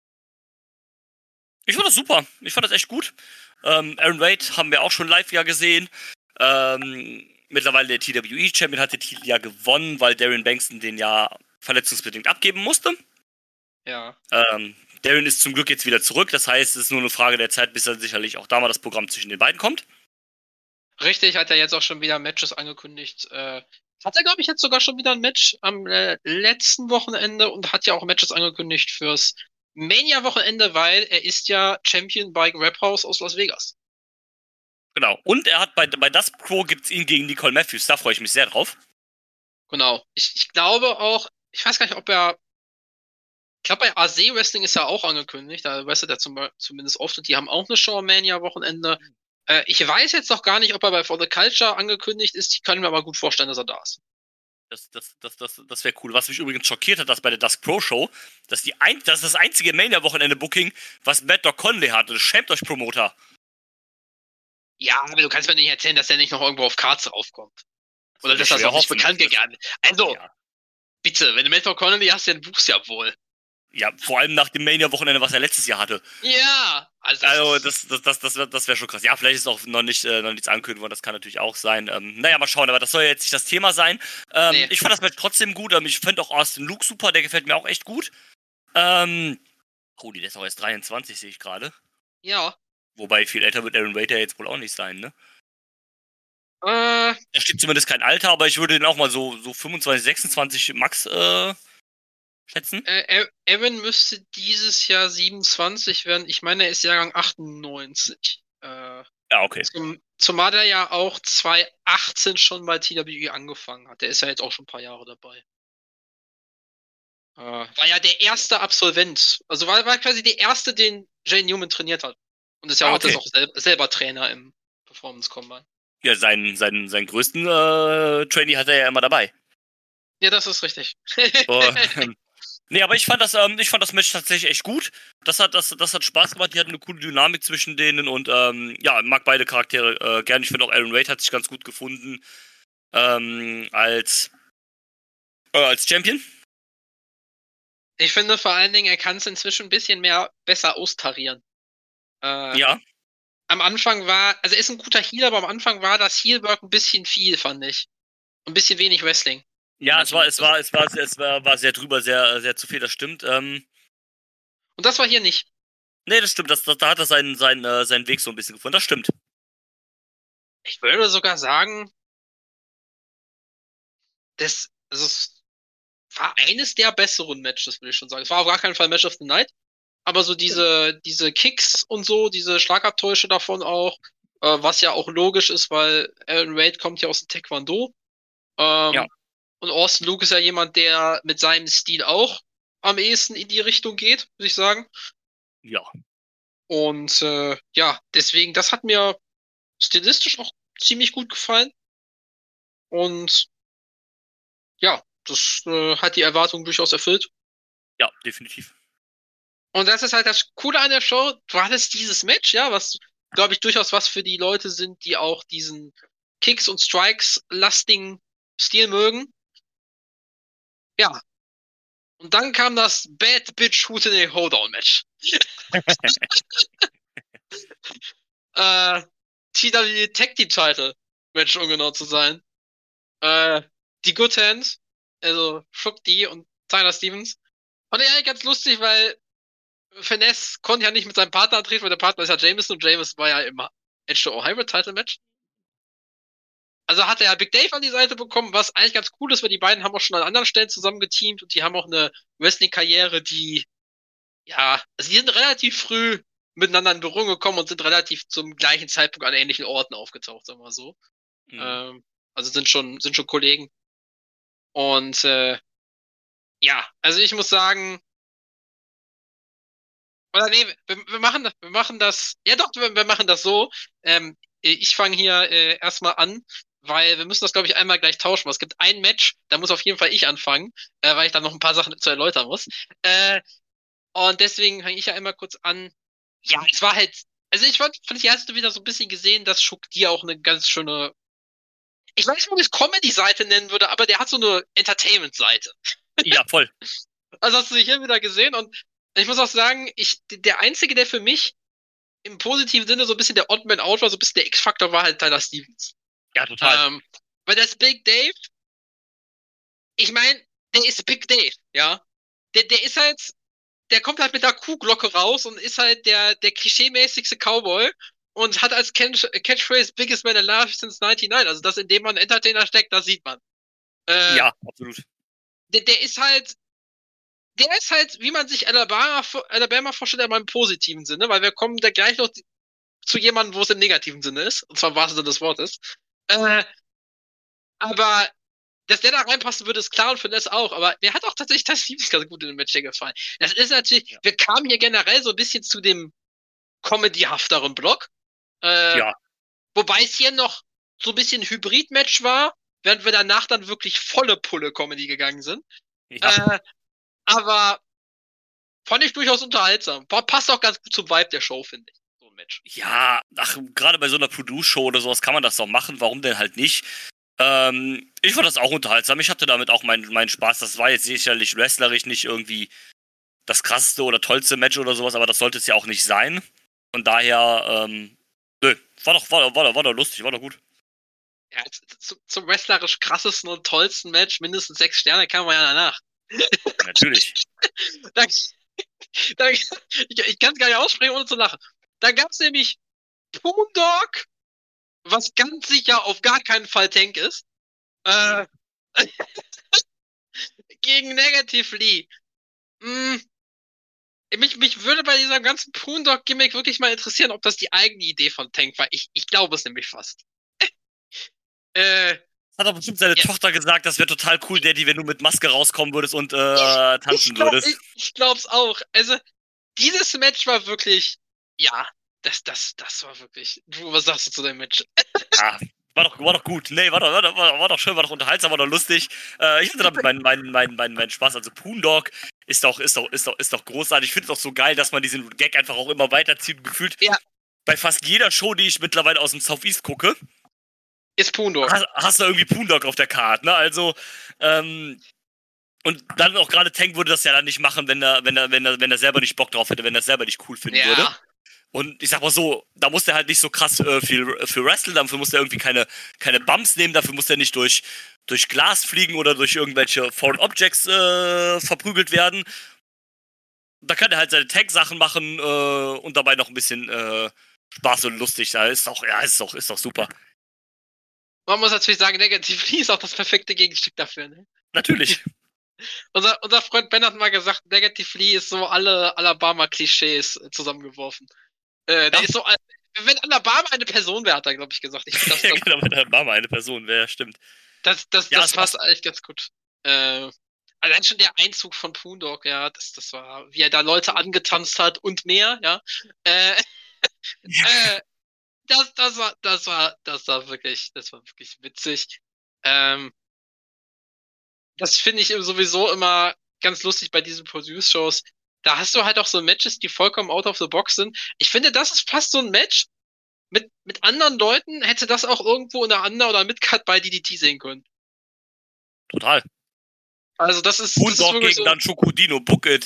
Ich fand das super. Ich fand das echt gut. Ähm, Aaron Wade haben wir auch schon live ja gesehen. Ähm, mittlerweile der T W E-Champion hat den Titel ja gewonnen, weil Darren Bankston den ja verletzungsbedingt abgeben musste. Ja. Ähm, Darren ist zum Glück jetzt wieder zurück. Das heißt, es ist nur eine Frage der Zeit, bis dann sicherlich auch da mal das Programm zwischen den beiden kommt. Richtig, hat er jetzt auch schon wieder Matches angekündigt. Äh, hat er, glaube ich, jetzt sogar schon wieder ein Match am äh, letzten Wochenende und hat ja auch Matches angekündigt fürs Mania-Wochenende, weil er ist ja Champion bei Rap House aus Las Vegas. Genau. Und er hat bei, bei Das Pro gibt es ihn gegen Nicole Matthews. Da freue ich mich sehr drauf. Genau. Ich, ich glaube auch, ich weiß gar nicht, ob er, ich glaube, bei A S Wrestling ist er auch angekündigt. Da wrestelt er zum, zumindest oft und die haben auch eine Show am Mania-Wochenende. Äh, ich weiß jetzt noch gar nicht, ob er bei For the Culture angekündigt ist. Ich kann mir aber gut vorstellen, dass er da ist. Das, das, das, das, das wäre cool. Was mich übrigens schockiert hat, dass bei der Dusk Pro Show, dass die ein, das ist das einzige Mania-Wochenende-Booking, was Matt Doc Conley hatte. Schämt euch, Promoter. Ja, aber du kannst mir nicht erzählen, dass der nicht noch irgendwo auf Cards draufkommt. Oder dass Das das wär noch nicht hoffen. bekannt gegeben ist. Also, Ja. bitte, wenn du Matt Connolly hast, dann buchst du ja wohl. Ja, vor allem nach dem Mania-Wochenende, was er letztes Jahr hatte. Ja, also, Also, das, das, das, das, wär- das wäre schon krass. Ja, vielleicht ist auch noch nicht äh, noch nichts angekündigt worden, das kann natürlich auch sein. Ähm, naja, mal schauen, aber das soll ja jetzt nicht das Thema sein. Ähm, Nee. Ich fand das Match trotzdem gut. Ähm, ich finde auch Austin Luke super, der gefällt mir auch echt gut. Ähm, oh, der ist auch erst dreiundzwanzig, sehe ich gerade. ja. Wobei, viel älter wird Aaron Wader jetzt wohl auch nicht sein, ne? Äh, Da steht zumindest kein Alter, aber ich würde den auch mal so, so fünfundzwanzig, sechsundzwanzig Max äh, schätzen. äh, Evan müsste dieses Jahr siebenundzwanzig werden. Ich meine, er ist Jahrgang achtundneunzig. Äh, Ja, okay. zum, zumal er ja auch zwanzig achtzehn schon bei T W E angefangen hat. Der ist ja jetzt auch schon ein paar Jahre dabei. Äh, war ja der erste Absolvent. Also war, war quasi der erste, den Jay Newman trainiert hat. Und ist ja Ah, heute okay. auch sel selber Trainer im Performance Combine. Ja, seinen, seinen, seinen größten äh, Trainee hat er ja immer dabei. Ja, das ist richtig. Oh, ähm, nee, aber ich fand das, ähm, ich fand das Match tatsächlich echt gut. Das hat, das, das hat Spaß gemacht. Die hatten eine coole Dynamik zwischen denen und ähm, ja, mag beide Charaktere äh, gerne. Ich finde auch Aaron Wade hat sich ganz gut gefunden ähm, als äh, als Champion. Ich finde vor allen Dingen, er kann es inzwischen ein bisschen mehr besser austarieren. Äh, Ja, Am Anfang war, also er ist ein guter Healer, aber am Anfang war das Healwork ein bisschen viel, fand ich. Ein bisschen wenig Wrestling. ja, es war, es war, es war, es war, war sehr drüber, sehr, sehr zu viel. Das stimmt. Ähm, Und das war hier nicht. nee, das stimmt. Das, das, da hat er seinen, seinen, äh, seinen Weg so ein bisschen gefunden. Das stimmt. Ich würde sogar sagen, das, also es war eines der besseren Matches, würde ich schon sagen. Es war auf gar keinen Fall Match of the Night, aber so diese, diese Kicks und so, diese Schlagabtäusche davon auch, äh, was ja auch logisch ist, weil Aaron Wade kommt ja aus dem Taekwondo. Ähm, Ja. Und Austin Luke ist ja jemand, der mit seinem Stil auch am ehesten in die Richtung geht, würde ich sagen. Ja. Und äh, ja, deswegen, das hat mir stilistisch auch ziemlich gut gefallen. Und ja, das äh, hat die Erwartungen durchaus erfüllt. Ja, definitiv. Und das ist halt das Coole an der Show. Du hattest dieses Match, ja, was, glaube ich, durchaus was für die Leute sind, die auch diesen Kicks und Strikes lastigen Stil mögen. Ja. Und dann kam das Bad Bitch Hootenay Hoedown Match. äh, T W Tag Team Title Match, um genau zu sein. Äh, die Good Hands, also Shook D und Tyler Stevens. Fand ich eigentlich ganz lustig, weil Finesse konnte ja nicht mit seinem Partner antreten, weil der Partner ist ja Jameson und Jameson war ja im Edge to Hybrid Title Match. Also hat er ja Big Dave an die Seite bekommen, was eigentlich ganz cool ist, weil die beiden haben auch schon an anderen Stellen zusammen geteamt und die haben auch eine Wrestling-Karriere, die, ja, also die sind relativ früh miteinander in Berührung gekommen und sind relativ zum gleichen Zeitpunkt an ähnlichen Orten aufgetaucht, sagen wir mal so. Mhm. Ähm, also sind schon, sind schon Kollegen. Und äh, ja, also ich muss sagen, oder nee, wir, wir machen das, wir machen das, ja doch, wir, wir machen das so. Ähm, ich fange hier äh, erstmal an, weil wir müssen das, glaube ich, einmal gleich tauschen. Es gibt ein Match, da muss auf jeden Fall ich anfangen, äh, weil ich da noch ein paar Sachen zu erläutern muss. Äh, und deswegen fange ich ja einmal kurz an. Ja, es war halt, also ich fand, fand ich, hast du wieder so ein bisschen gesehen, dass Shook dir auch eine ganz schöne, ich weiß nicht, ob ich es Comedy-Seite nennen würde, aber der hat so eine Entertainment-Seite. Ja, voll. Also hast du dich hier wieder gesehen und ich muss auch sagen, ich, der Einzige, der für mich im positiven Sinne so ein bisschen der Odd Man Out war, so ein bisschen der X-Faktor war halt Tyler Stevens. Ja, total. Ähm, weil das Big Dave, ich meine, der ist Big Dave, ja. Der, der ist halt, der kommt halt mit der Kuhglocke raus und ist halt der, der klischeemäßigste Cowboy und hat als Catch, Catchphrase Biggest Man Alive since neunundneunzig. Also das, in dem man einen Entertainer steckt, das sieht man. Äh, Ja, absolut. Der, der ist halt, der ist halt, wie man sich Alabama, Alabama vorstellt, aber im positiven Sinne, weil wir kommen da gleich noch zu jemandem, wo es im negativen Sinne ist, und zwar im wahrsten Sinne des Wortes. Äh, aber dass der da reinpassen würde, ist klar und Finesse auch, aber mir hat auch tatsächlich das Stevens ganz gut in dem Match hier gefallen. Das ist natürlich, ja. Wir kamen hier generell so ein bisschen zu dem Comedy-hafteren Block, äh, Ja. wobei es hier noch so ein bisschen Hybrid-Match war, während wir danach dann wirklich volle Pulle-Comedy gegangen sind. Ja. Äh, aber fand ich durchaus unterhaltsam. Passt auch ganz gut zum Vibe der Show, finde ich. So ein Match. Ja, ach, gerade bei so einer Produce-Show oder sowas kann man das doch machen. Warum denn halt nicht? Ähm, ich fand das auch unterhaltsam. Ich hatte damit auch meinen meinen Spaß. Das war jetzt sicherlich wrestlerisch nicht irgendwie das krasseste oder tollste Match oder sowas, aber das sollte es ja auch nicht sein. Von daher, ähm, nö, war doch, war, doch- war, doch- war doch lustig, war doch gut. Ja, zum, zum wrestlerisch krassesten und tollsten Match, mindestens sechs Sterne, kann man ja danach. Natürlich. Da, da, ich ich kann es gar nicht aussprechen, ohne zu lachen. Da gab es nämlich Poondog, was ganz sicher auf gar keinen Fall Tank ist, äh, gegen Negative Lee. Mm, mich, mich würde bei diesem ganzen Poondog-Gimmick wirklich mal interessieren, ob das die eigene Idee von Tank war. Ich, ich glaube es nämlich fast. äh, Hat doch bestimmt seine Ja. Tochter gesagt, das wäre total cool, Daddy, wenn du mit Maske rauskommen würdest und äh, tanzen ich, glaub, würdest. ich, ich glaub's auch. Also, dieses Match war wirklich, ja, das, das, das war wirklich. Du, was sagst du zu dem Match? Ja, war doch, war doch gut. Nee, war doch, war, doch, war doch schön, war doch unterhaltsam, war doch lustig. Äh, ich hatte damit meinen mein, mein, mein, mein Spaß. Also Poondog ist doch, ist doch, ist doch, ist doch großartig. Ich finde es auch so geil, dass man diesen Gag einfach auch immer weiterzieht. Gefühlt Ja. bei fast jeder Show, die ich mittlerweile aus dem Southeast gucke, Ist Poondog. hast, hast du irgendwie Poondog auf der Karte, ne? Also, ähm, und dann auch gerade Tank würde das ja dann nicht machen, wenn er, wenn er, wenn er, wenn er selber nicht Bock drauf hätte, wenn er es selber nicht cool finden würde. Ja. Und ich sag mal so, da muss der halt nicht so krass äh, viel für wresteln, dafür muss der irgendwie keine, keine Bumps nehmen, dafür muss der nicht durch, durch Glas fliegen oder durch irgendwelche Foreign Objects äh, verprügelt werden. Da kann er halt seine Tank-Sachen machen äh, und dabei noch ein bisschen äh, Spaß und lustig. Da ist doch, ja, ist doch, ist doch super. Man muss natürlich sagen, Negative Lee ist auch das perfekte Gegenstück dafür, ne? Natürlich. Unser, unser Freund Ben hat mal gesagt, Negative Lee ist so alle Alabama-Klischees zusammengeworfen. Äh, der Ja. ist so, wenn Alabama eine Person wäre, hat er, glaube ich, gesagt. Ich finde, das, Ja, das, genau, da war mal eine Person, wer stimmt. das, das, Ja, das es passt eigentlich ganz gut. Äh, allein schon der Einzug von Poondog, ja, das, das war, wie er da Leute angetanzt hat und mehr, ja. Äh, Ja. äh, das, das war, das war, das war wirklich, das war wirklich witzig. Ähm, das finde ich sowieso immer ganz lustig bei diesen Produce-Shows. Da hast du halt auch so Matches, die vollkommen out of the box sind. Ich finde, das ist fast so ein Match. Mit, mit anderen Leuten hätte das auch irgendwo in der Under- oder Midcard bei D D T sehen können. Total. Also das ist, das ist Poondog wirklich gegen so, dann Schokodino, Book it.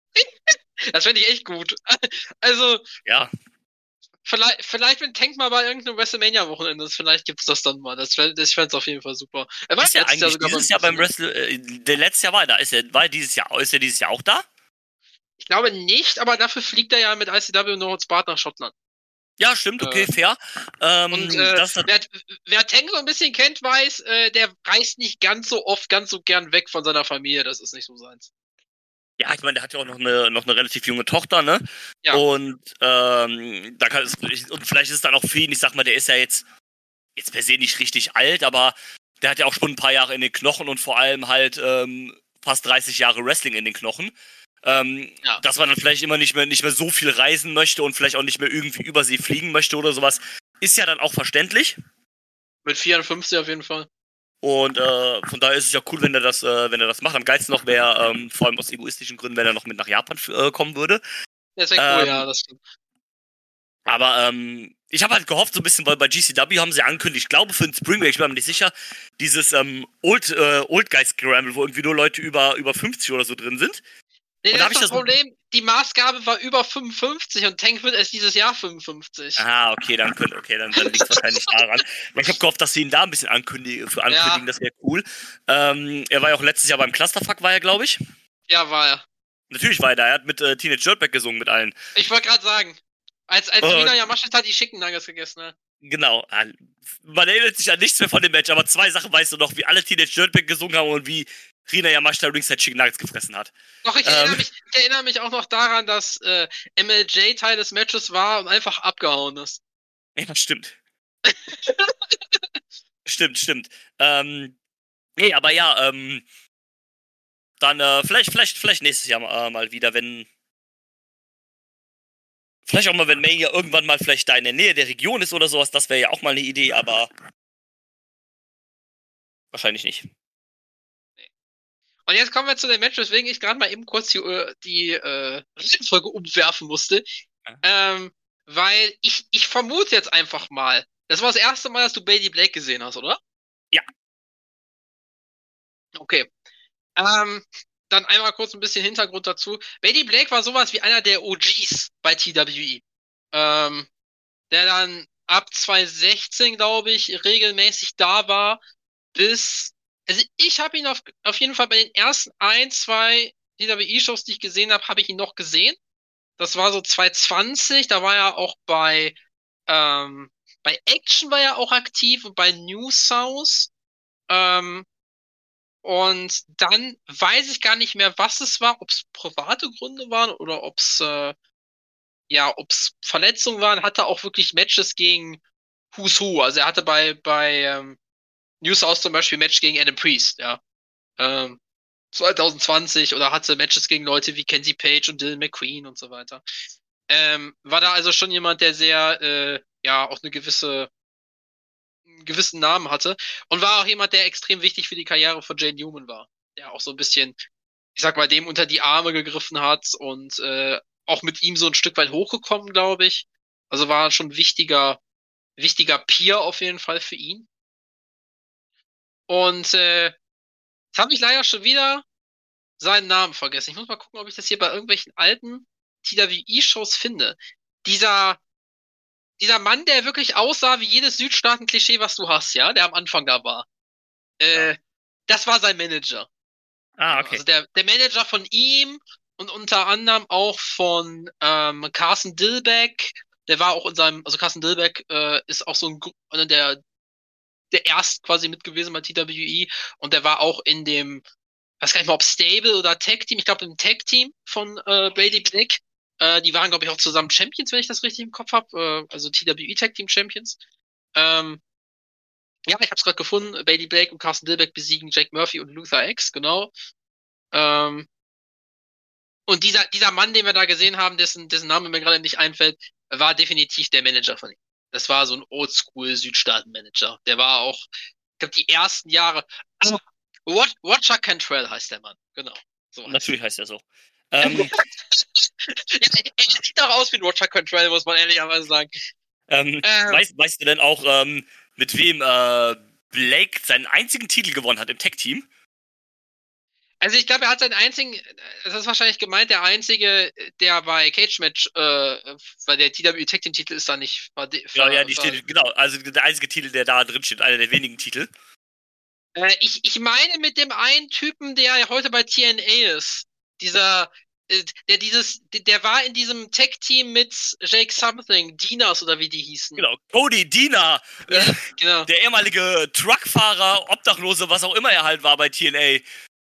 das fände ich echt gut. Also, Ja. vielleicht, vielleicht wenn Tank mal bei irgendeinem WrestleMania-Wochenende ist, vielleicht gibt's das dann mal. Das, wär- das fände es auf jeden Fall super. Er war Ist ja letztes Jahr eigentlich sogar dieses Jahr beim WrestleMania. Wrestle, äh, der letzte Jahr war er da. Ist er, war er dieses Jahr, ist er dieses Jahr auch da? Ich glaube nicht, aber dafür fliegt er ja mit I C W No Holds Barred nach Schottland. Ja, stimmt, okay, Äh, fair. Ähm, Und äh, das hat, wer, wer Tank so ein bisschen kennt, weiß, äh, der reist nicht ganz so oft, ganz so gern weg von seiner Familie. Das ist nicht so seins. ja, ich meine, der hat ja auch noch eine, noch eine relativ junge Tochter, ne? Ja. Und ähm, da kann es, und vielleicht ist es dann auch für ihn, ich sag mal, der ist ja jetzt, jetzt per se nicht richtig alt, aber der hat ja auch schon ein paar Jahre in den Knochen und vor allem halt ähm, fast dreißig Jahre Wrestling in den Knochen. Ähm, Ja. Dass man dann vielleicht immer nicht mehr, nicht mehr so viel reisen möchte und vielleicht auch nicht mehr irgendwie über See fliegen möchte oder sowas, ist ja dann auch verständlich. Mit vierundfünfzig auf jeden Fall. Und äh, von daher ist es ja cool, wenn er das, äh, wenn er das macht. Am geilsten noch wäre, ähm, vor allem aus egoistischen Gründen, wenn er noch mit nach Japan äh, kommen würde. Das wäre cool, Ähm, ja, das stimmt. Aber ähm, ich habe halt gehofft, so ein bisschen, weil bei G C W haben sie angekündigt, ich glaube für den Spring Break, ich bin mir nicht sicher, dieses ähm, Old, äh, Old Guys Scramble, wo irgendwie nur Leute über, über fünfzig oder so drin sind. Nee, und da das hab ist ich das das- Problem, die Maßgabe war über fünfundfünfzig und Tank wird erst dieses Jahr fünfundfünfzig. Ah, okay, dann könnte, okay, dann, dann liegt es wahrscheinlich daran. Ich habe gehofft, dass sie ihn da ein bisschen ankündigen, für ankündigen, Ja. das wäre cool. Ähm, er war ja auch letztes Jahr beim Clusterfuck, war er, glaube ich. Ja, war er. Natürlich war er da, er hat mit äh, Teenage Dirtbag gesungen, mit allen. Ich wollte gerade sagen, als, als Äh, Rina Yamashita die Chicken Nuggets gegessen hat. Genau. ah, Man erinnert sich an nichts mehr von dem Match, aber zwei Sachen weißt du noch, wie alle Teenage Dirtbag gesungen haben und wie Rina Yamashita Ringside Chicken Nuggets gefressen hat. Doch, ich, Ähm. erinnere mich, ich erinnere mich auch noch daran, dass äh, M L J Teil des Matches war und einfach abgehauen ist. Ja, stimmt. stimmt, stimmt. Ähm, nee, aber ja, ähm, dann äh, vielleicht, vielleicht, vielleicht nächstes Jahr mal, äh, mal wieder, wenn vielleicht auch mal, wenn Mania irgendwann mal vielleicht da in der Nähe der Region ist oder sowas, das wäre ja auch mal eine Idee, aber Wahrscheinlich nicht. Und jetzt kommen wir zu dem Match, weswegen ich gerade mal eben kurz die, die äh, Reihenfolge umwerfen musste. Ja. Ähm, weil ich, ich vermute jetzt einfach mal, das war das erste Mal, dass du Bailey Blake gesehen hast, oder? Ja. Okay. Ähm, dann einmal kurz ein bisschen Hintergrund dazu. Bailey Blake war sowas wie einer der O Gs bei T W E. Ähm, der dann ab zwanzig sechzehn, glaube ich, regelmäßig da war, bis, also ich habe ihn auf, auf jeden Fall bei den ersten ein, zwei T W E-Shows, die ich gesehen habe, habe ich ihn noch gesehen. Das war so zwanzig zwanzig, da war er auch bei, ähm, bei Action war er auch aktiv und bei New South. Ähm, und dann weiß ich gar nicht mehr, was es war, ob es private Gründe waren oder ob es äh, ja, ob es Verletzungen waren, hatte auch wirklich Matches gegen Who's Who. Also er hatte bei bei ähm, New South zum Beispiel ein Match gegen Adam Priest, ja. Ähm, zwanzig zwanzig oder hatte Matches gegen Leute wie Kenzie Page und Dylan McQueen und so weiter. Ähm, war da also schon jemand, der sehr, äh, ja, auch eine gewisse, einen gewissen Namen hatte und war auch jemand, der extrem wichtig für die Karriere von Jane Newman war. Der auch so ein bisschen, ich sag mal, dem unter die Arme gegriffen hat und äh, auch mit ihm so ein Stück weit hochgekommen, glaube ich. Also war schon ein wichtiger, wichtiger Peer auf jeden Fall für ihn. Und äh, jetzt habe ich leider schon wieder seinen Namen vergessen. Ich muss mal gucken, ob ich das hier bei irgendwelchen alten T W E-Shows finde. Dieser, dieser Mann, der wirklich aussah wie jedes Südstaaten-Klischee, was du hast, ja, der am Anfang da war. Äh, ja. Das war sein Manager. Ah, okay. Also der, der Manager von ihm und unter anderem auch von ähm, Carson Dilbeck. Der war auch in seinem, also Carson Dilbeck äh, ist auch so ein einer der der erst quasi mit gewesen bei T W E und der war auch in dem, weiß gar nicht mal, ob Stable oder Tag Team, ich glaube im Tag Team von äh, Bailey Blake. Äh, die waren, glaube ich, auch zusammen Champions, wenn ich das richtig im Kopf habe, äh, also T W E Tag Team Champions. Ähm, ja, ich habe es gerade gefunden. Bailey Blake und Carson Dilbeck besiegen Jake Murphy und Luther X, genau. Ähm, und dieser, dieser Mann, den wir da gesehen haben, dessen, dessen Name mir gerade nicht einfällt, war definitiv der Manager von ihm. Das war so ein Oldschool-Südstaaten-Manager. Der war auch, ich glaube, die ersten Jahre. Also, Roger Cantrell heißt der Mann, genau. So Natürlich heißt er so. Ähm, ja, er sieht doch aus wie ein Roger Cantrell, muss man ehrlicherweise sagen. Ähm, ähm, weißt, weißt du denn auch, ähm, mit wem äh, Blake seinen einzigen Titel gewonnen hat im Tech-Team? Also ich glaube, er hat seinen einzigen, das ist wahrscheinlich gemeint, der einzige, der bei Cage Match, äh, weil der T W E Tag Team Titel ist da nicht. War, ja, ja, die steht, genau, also der einzige Titel, der da drin steht, einer der wenigen Titel. Äh, ich, ich meine mit dem einen Typen, der heute bei T N A ist, dieser, äh, der dieses, der war in diesem Tag Team mit Jake Something, Dinas oder wie die hießen. Genau, Cody Dina, ja, äh, genau. Der ehemalige Truckfahrer, Obdachlose, was auch immer er halt war bei T N A.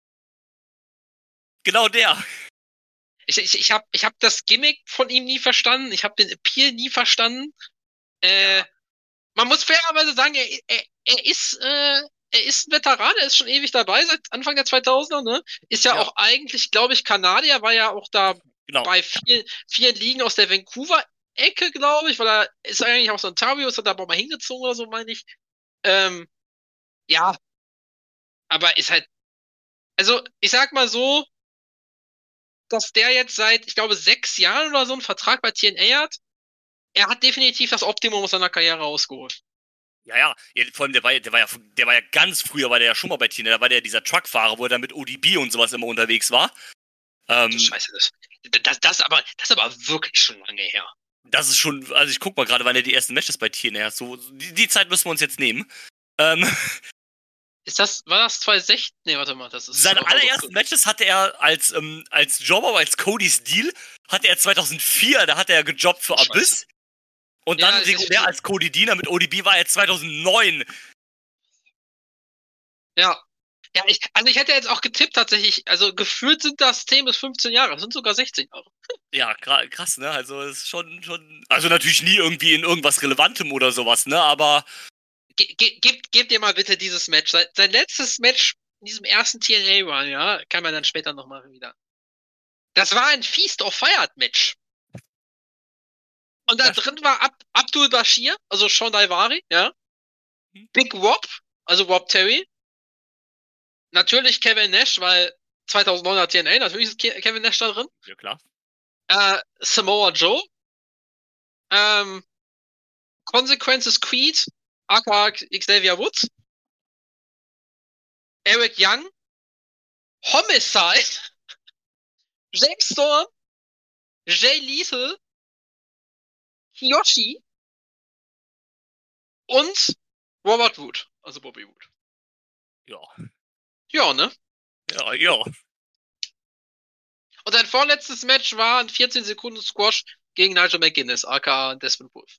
Genau der. Ich, ich, ich habe ich hab das Gimmick von ihm nie verstanden. Ich habe den Appeal nie verstanden. Äh, ja. Man muss fairerweise sagen, er, er, er ist äh, er ist ein Veteran, er ist schon ewig dabei, seit Anfang der zweitausender, ne? Ist ja, ja. auch eigentlich, glaube ich, Kanadier, war ja auch da genau. bei vielen, vielen Ligen aus der Vancouver-Ecke, glaube ich, weil er ist eigentlich aus Ontario, ist er da mal hingezogen oder so, meine ich. Ähm, ja. Aber ist halt, also ich sag mal so, dass der jetzt seit, ich glaube, sechs Jahren oder so einen Vertrag bei T N A hat. Er hat definitiv das Optimum aus seiner Karriere rausgeholt. Ja, ja, vor allem, der war, der war ja, der war ja ganz früher, war der ja schon mal bei T N A, da war der dieser Truckfahrer, wo er dann mit O D B und sowas immer unterwegs war. Ähm, Scheiße, das, das, das, aber, das ist aber wirklich schon lange her. Das ist schon, also ich guck mal gerade, wann er die ersten Matches bei T N A hat, so, die, die Zeit müssen wir uns jetzt nehmen. Ähm, Ist das, war das zwanzig sechzehn? Nee, warte mal, das ist... Seine allerersten so Matches hatte er als, ähm, als Jobber, als Cody's Deal, hatte er zweitausendvier, da hat er gejobbt für Scheiße. Abyss. Und dann ja, regulär als Cody Deaner mit O D B war er zweitausendneun. Ja. Ja, ich, also ich hätte jetzt auch getippt tatsächlich, also gefühlt sind das zehn bis fünfzehn Jahre, das sind sogar sechzehn Jahre. Ja, krass, ne, also es ist schon, schon, also natürlich nie irgendwie in irgendwas Relevantem oder sowas, ne, aber... Ge- ge- Gebt geb dir mal bitte dieses Match, sein, sein letztes Match in diesem ersten T N A-Run, ja, kann man dann später noch machen wieder. Das war ein Feast of Fired Match. Und da drin war Ab- Abdul Bashir, also Sean Daivari, ja. Big Rob, also Rob Terry. natürlich Kevin Nash, weil zweitausendneun T N A, natürlich ist Ke- Kevin Nash da drin. Ja, klar. Äh, Samoa Joe. Ähm, Consequences Creed, aka Xavier Woods. Eric Young. Homicide. James Storm. Jay Lethal. Kiyoshi. Und Robert Wood. Also Bobby Wood. Ja. Ja, ne? Ja, ja. Und sein vorletztes Match war ein vierzehn Sekunden Squash gegen Nigel McGuinness, aka Desmond Wolf.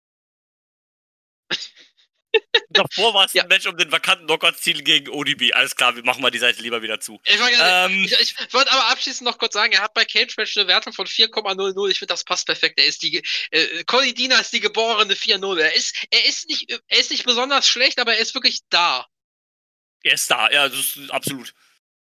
Davor war es Ja. ein Match um den vakanten Knockout-Titel gegen O D B. Alles klar, wir machen mal die Seite lieber wieder zu. Ich, wollte- Ähm, ich, ich wollte aber abschließend noch kurz sagen, er hat bei Cage Match eine Wertung von vier Komma null null. Ich finde, das passt perfekt. Er ist die, äh, Cody Deaner ist die geborene vier null. Er ist, er ist nicht, er ist nicht besonders schlecht, aber er ist wirklich da. er ist da, ja, das ist absolut.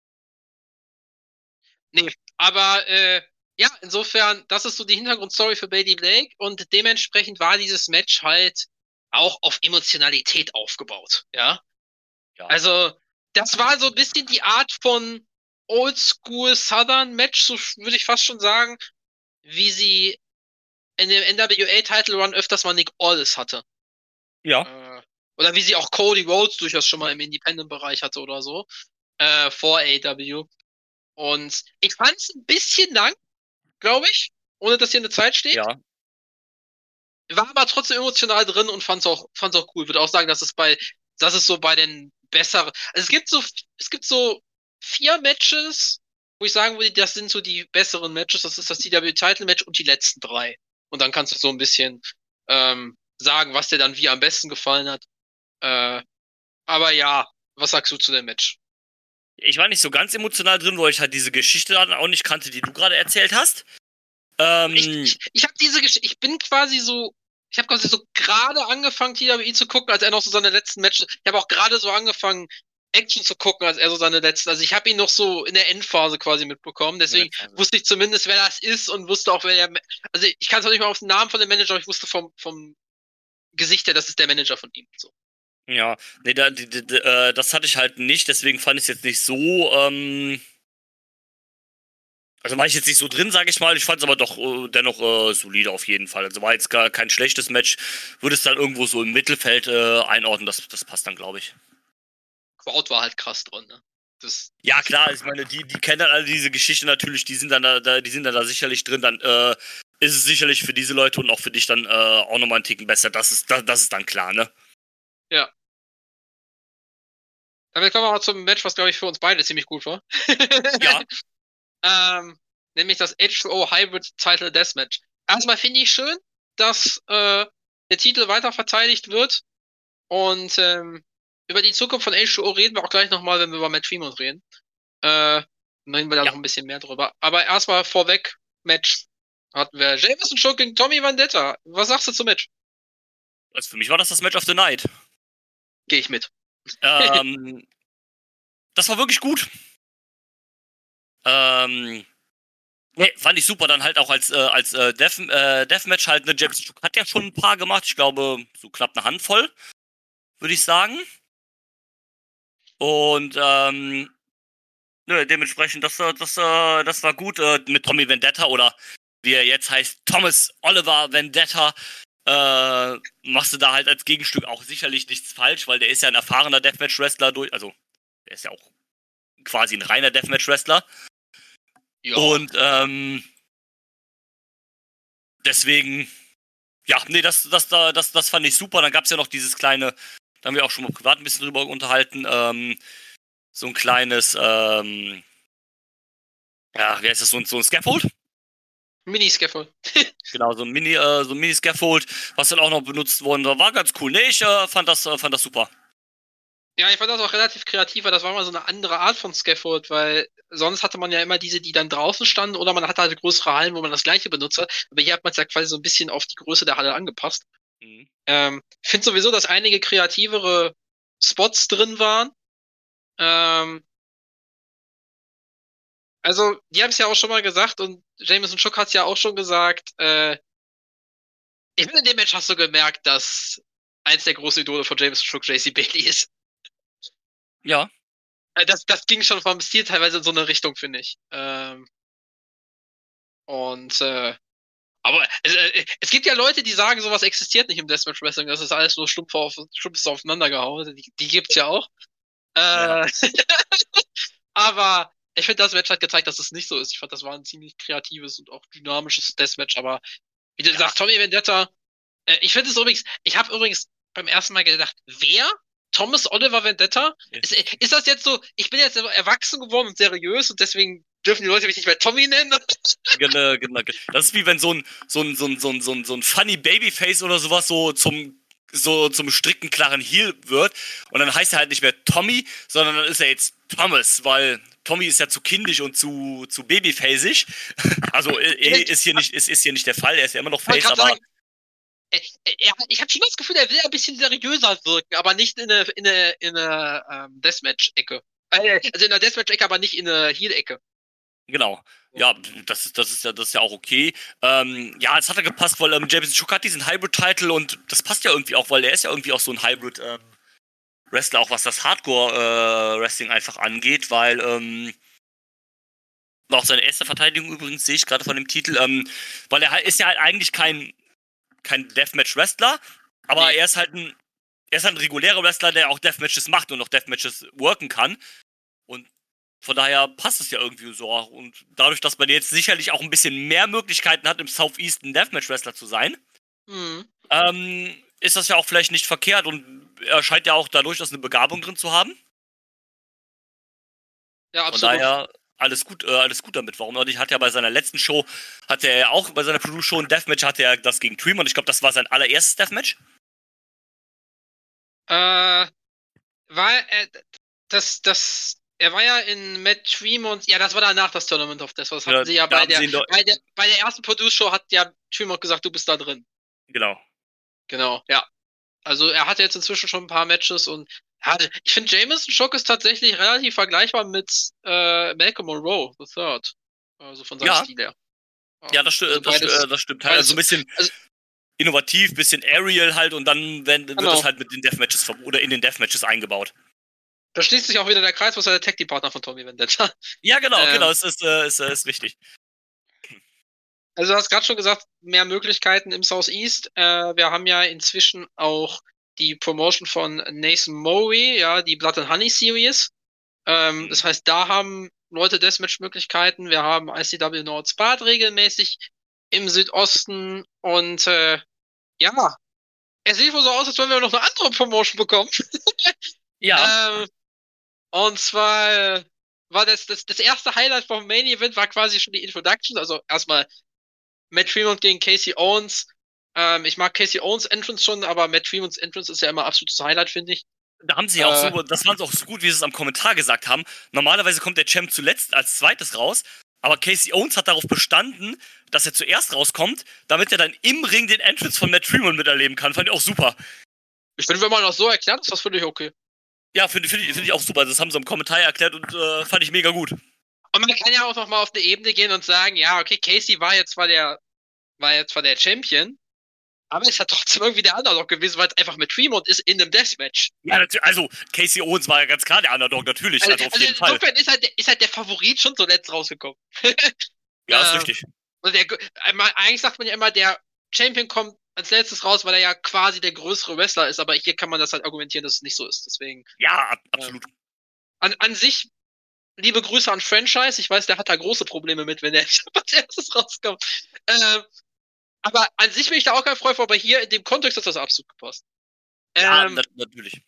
Nee, aber, äh, ja, insofern, das ist so die Hintergrundstory für Bailey Blake und dementsprechend war dieses Match halt auch auf Emotionalität aufgebaut, ja. Ja. Also, das war so ein bisschen die Art von Oldschool Southern Match, so würde ich fast schon sagen, wie sie in dem N W A-Title Run öfters mal Nick Aldis hatte. Ja. Äh, oder wie sie auch Cody Rhodes durchaus schon mal im Independent-Bereich hatte oder so. Äh, vor A E W. Und ich fand es ein bisschen lang, glaube ich, ohne dass hier eine Zeit steht. Ja. War aber trotzdem emotional drin und fand's auch, fand's auch cool. Würde auch sagen, dass es bei, das ist so bei den besseren, also es gibt so, es gibt so vier Matches, wo ich sagen würde, das sind so die besseren Matches. Das ist das T W Title Match und die letzten drei. Und dann kannst du so ein bisschen ähm, sagen, was dir dann wie am besten gefallen hat. Äh, aber ja, was sagst du zu dem Match? Ich war nicht so ganz emotional drin, weil ich halt diese Geschichte dann auch nicht kannte, die du gerade erzählt hast. Ähm, Ich, ich, ich habe diese Geschichte, ich bin quasi so, ich habe quasi so gerade angefangen, T W I zu gucken, als er noch so seine letzten Matches, ich habe auch gerade so angefangen, Action zu gucken, als er so seine letzten, also ich habe ihn noch so in der Endphase quasi mitbekommen, deswegen wusste ich zumindest, wer das ist und wusste auch, wer der, also ich kann zwar nicht mal auf den Namen von dem Manager, aber ich wusste vom, vom Gesicht her, das ist der Manager von ihm. So. Ja, nee, da, die, die, die, äh, das hatte ich halt nicht, deswegen fand ich es jetzt nicht so, ähm, also war ich jetzt nicht so drin, sage ich mal, ich fand es aber doch äh, dennoch äh, solide auf jeden Fall. Also war jetzt gar kein schlechtes Match, würde es dann irgendwo so im Mittelfeld äh, einordnen, das, das passt dann, glaube ich. Crowd war halt krass drin, ne? Das Ja, klar, ich meine, die, die kennen dann alle diese Geschichte natürlich, die sind dann da, da die sind dann da sicherlich drin, dann äh, ist es sicherlich für diese Leute und auch für dich dann äh, auch nochmal einen Ticken besser, das ist, das, das ist dann klar, ne? Ja. Damit kommen wir mal zum Match, was glaube ich für uns beide ziemlich gut war. Ja. ähm, nämlich das H zwei O Hybrid Title Deathmatch. Erstmal finde ich schön, dass äh, der Titel weiter verteidigt wird und ähm, über die Zukunft von H zwei O reden wir auch gleich nochmal, wenn wir über Matt Tremont reden. Äh, dann reden wir da Ja. noch ein bisschen mehr drüber. Aber erstmal vorweg, Match hatten wir Jameson Show gegen Tommy Vendetta. Was sagst du zum Match? Also für mich war das das Match of the Night. Gehe ich mit. ähm, das war wirklich gut. Ähm, nee, fand ich super. Dann halt auch als, äh, als äh, Death, äh, Deathmatch halt, ne, James Cook hat ja schon ein paar gemacht. Ich glaube, so knapp eine Handvoll, würde ich sagen. Und, ähm, ne, dementsprechend, das, äh, das, äh, das war gut äh, mit Tommy Vendetta oder wie er jetzt heißt, Thomas Oliver Vendetta. Äh, machst du da halt als Gegenstück auch sicherlich nichts falsch, weil der ist ja ein erfahrener Deathmatch-Wrestler durch, also der ist ja auch quasi ein reiner Deathmatch-Wrestler. Ja. Und ähm, deswegen, ja, nee, das, das, das, das fand ich super. Dann gab es ja noch dieses kleine, da haben wir auch schon mal privat ein bisschen drüber unterhalten, ähm, so ein kleines, ähm, ja, wie heißt das, so ein, so ein Scaffold? Mini-Scaffold. Genau, so ein Mini, äh, so ein Mini-Scaffold, was dann auch noch benutzt worden war, war ganz cool. Nee, ich äh, fand das, äh, fand das super. Ja, ich fand das auch relativ kreativ, weil das war mal so eine andere Art von Scaffold, weil sonst hatte man ja immer diese, die dann draußen standen, oder man hatte halt größere Hallen, wo man das gleiche benutzt hat. Aber hier hat man es ja quasi so ein bisschen auf die Größe der Halle angepasst. Mhm. Ähm, ich finde sowieso, dass einige kreativere Spots drin waren. Ähm, also, die haben es ja auch schon mal gesagt und Jameson Shook hat es ja auch schon gesagt. Äh, ich finde, in dem Match hast du gemerkt, dass eins der großen Idole von Jameson Shook J C Bailey ist. Ja. das, das ging schon vom Stil teilweise in so eine Richtung, finde ich. Ähm, und, äh, aber es, äh, es gibt ja Leute, die sagen, sowas existiert nicht im Deathmatch Wrestling, das ist alles nur stumpf auf, stumpf aufeinandergehauen. Die, die gibt's ja auch. Äh, Ja. aber ich finde, das Match hat gezeigt, dass es nicht so ist. Ich fand, das war ein ziemlich kreatives und auch dynamisches Deathmatch, aber wie du sagst, Tommy Vendetta, äh, ich finde es übrigens, ich habe übrigens beim ersten Mal gedacht, wer? Thomas Oliver Vendetta? Ja. Ist, ist das jetzt so, ich bin jetzt erwachsen geworden und seriös und deswegen dürfen die Leute mich nicht mehr Tommy nennen? Genau, genau. Das ist wie wenn so ein, so ein, so ein, so ein, so ein, so ein funny Babyface oder sowas so zum, so zum strikten, klaren Heel wird. Und dann heißt er halt nicht mehr Tommy, sondern dann ist er jetzt Thomas, weil Tommy ist ja zu kindisch und zu, zu babyfaceig. Also äh, ist hier nicht, ist, ist hier nicht der Fall, er ist ja immer noch Face, aber. Sagen, er, er, ich habe schon das Gefühl, er will ein bisschen seriöser wirken, aber nicht in eine, in eine, in eine ähm, Deathmatch-Ecke. Also in der Deathmatch-Ecke, aber nicht in eine Heel-Ecke. Genau. Ja, das ist, das ist ja, das ist ja auch okay. Ähm, ja, es hat ja gepasst, weil ähm, Jameson Shook hat diesen Hybrid-Title und das passt ja irgendwie auch, weil er ist ja irgendwie auch so ein Hybrid-Wrestler, ähm, auch was das Hardcore-Wrestling äh, einfach angeht, weil ähm, auch seine erste Verteidigung übrigens sehe ich gerade von dem Titel, ähm, weil er ist ja halt eigentlich kein kein Deathmatch-Wrestler, aber nee. er ist halt ein er ist halt ein regulärer Wrestler, der auch Deathmatches macht und auch Deathmatches worken kann und von daher passt es ja irgendwie so. Und dadurch, dass man jetzt sicherlich auch ein bisschen mehr Möglichkeiten hat, im Southeast ein Deathmatch-Wrestler zu sein, mhm. ähm, ist das ja auch vielleicht nicht verkehrt. Und er scheint ja auch dadurch, dass eine Begabung drin zu haben. Ja, absolut. Von daher alles gut, äh, alles gut damit. Warum nicht? Hat ja bei seiner letzten Show, hatte er auch bei seiner Produce-Show ein Deathmatch, hatte er das gegen Tremont. Ich glaube, das war sein allererstes Deathmatch. Äh, war, äh, das, das, er war ja in Matt Tremont, ja, das war danach das Tournament of Death. Das hatten ja, sie ja bei der, bei der, bei der ersten Produce-Show hat ja Tremont gesagt, du bist da drin. Genau. Genau, ja. Also er hatte jetzt inzwischen schon ein paar Matches und hatte, ich finde Jameson Shook ist tatsächlich relativ vergleichbar mit äh, Malcolm Monroe, the Third. Also von seinem ja. Stil her. Ja, das, sti- also das, beides, das stimmt. Halt. Also so ein bisschen also, innovativ, bisschen Aerial halt und dann werden, wird genau. das halt mit den Deathmatches oder in den Deathmatches eingebaut. Da schließt sich auch wieder der Kreis, was war der Tag-Team-Partner von Tommy Vendetta. Ja, genau, ähm, genau, es ist, äh, ist, ist, ist richtig. Also du hast gerade schon gesagt, mehr Möglichkeiten im Southeast. Äh, wir haben ja inzwischen auch die Promotion von Nathan Mowry, ja, die Blood and Honey Series. Ähm, mhm. Das heißt, da haben Leute Deathmatch-Möglichkeiten. Wir haben I C W North Spart regelmäßig im Südosten und äh, ja, es sieht wohl so aus, als wenn wir noch eine andere Promotion bekommen. Ja. ähm, und zwar war das, das das erste Highlight vom Main Event war quasi schon die Introduction, also erstmal Matt Tremont gegen Casey Owens. Ähm, ich mag Casey Owens Entrance schon, aber Matt Tremonts Entrance ist ja immer absolutes Highlight, finde ich. Da haben sie ja äh, auch so, das waren sie auch so gut, wie sie es am Kommentar gesagt haben. Normalerweise kommt der Champ zuletzt als zweites raus, aber Casey Owens hat darauf bestanden, dass er zuerst rauskommt, damit er dann im Ring den Entrance von Matt Tremont miterleben kann. Fand ich auch super. Ich finde, wenn man das so erklärt, ist das völlig okay. Ja, finde find, find ich auch super. Das haben sie im Kommentar erklärt und äh, fand ich mega gut. Und man kann ja auch noch mal auf eine Ebene gehen und sagen, ja, okay, Casey war jetzt zwar der, war jetzt zwar der Champion, aber ist ja trotzdem irgendwie der Underdog gewesen, weil es einfach mit Tremont ist in einem Deathmatch. Ja, also Casey Owens war ja ganz klar der Underdog, natürlich. Also, also auf jeden also Fall. Ist halt, ist halt der Favorit schon zuletzt rausgekommen. Ja, ist äh, richtig. Und der, eigentlich sagt man ja immer, der Champion kommt als letztes raus, weil er ja quasi der größere Wrestler ist, aber hier kann man das halt argumentieren, dass es nicht so ist. Deswegen. Ja, absolut. Äh, an, an sich, liebe Grüße an Franchise. Ich weiß, der hat da große Probleme mit, wenn der als erstes rauskommt. Äh, aber an sich bin ich da auch kein Freund vor, aber hier in dem Kontext hat das absolut gepasst. Ja, ähm, natürlich.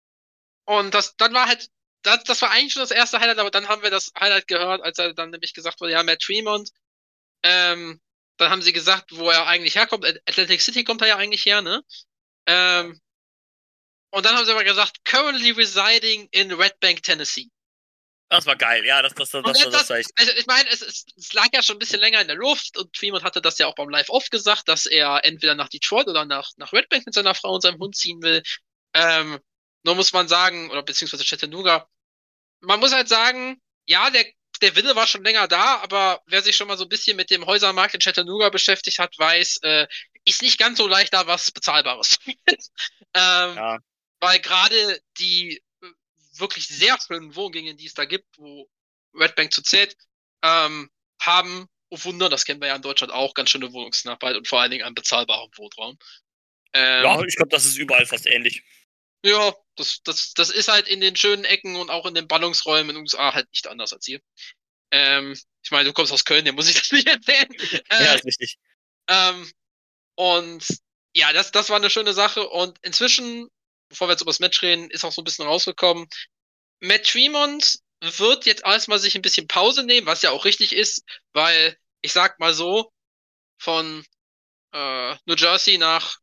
Und das, dann war halt, das, das war eigentlich schon das erste Highlight, aber dann haben wir das Highlight gehört, als er dann nämlich gesagt wurde, ja, Matt Tremont, ähm, dann haben sie gesagt, wo er eigentlich herkommt. Atlantic City kommt er ja eigentlich her, ne? Ähm, und dann haben sie aber gesagt, currently residing in Red Bank, Tennessee. Das war geil, ja, das, das, das, das, das, das war echt. Also ich meine, es, es, es lag ja schon ein bisschen länger in der Luft und Tremont hatte das ja auch beim Live oft gesagt, dass er entweder nach Detroit oder nach, nach Red Bank mit seiner Frau und seinem Hund ziehen will. Ähm, nur muss man sagen, oder beziehungsweise Chattanooga, man muss halt sagen, ja, der, der Wille war schon länger da, aber wer sich schon mal so ein bisschen mit dem Häusermarkt in Chattanooga beschäftigt hat, weiß, äh, ist nicht ganz so leicht, da was Bezahlbares. ähm, ja. Weil gerade die wirklich sehr schönen Wohngängen, die es da gibt, wo Red Bank zu zählt, ähm, haben, oh Wunder, das kennen wir ja in Deutschland auch, ganz schöne Wohnungsknappheit und vor allen Dingen einen bezahlbaren Wohnraum. Ähm, Ja, ich glaube, das ist überall fast ähnlich. Ja, das, das, das ist halt in den schönen Ecken und auch in den Ballungsräumen in den U S A halt nicht anders als hier. Ähm, ich meine, du kommst aus Köln, dir muss ich das nicht erzählen. Ja, Äh, ist richtig. ähm, und ja, das, das war eine schöne Sache. Und inzwischen, bevor wir jetzt über das Match reden, ist auch so ein bisschen rausgekommen, Matt Tremont wird jetzt erstmal sich ein bisschen Pause nehmen, was ja auch richtig ist, weil, ich sag mal so, von äh, New Jersey nach,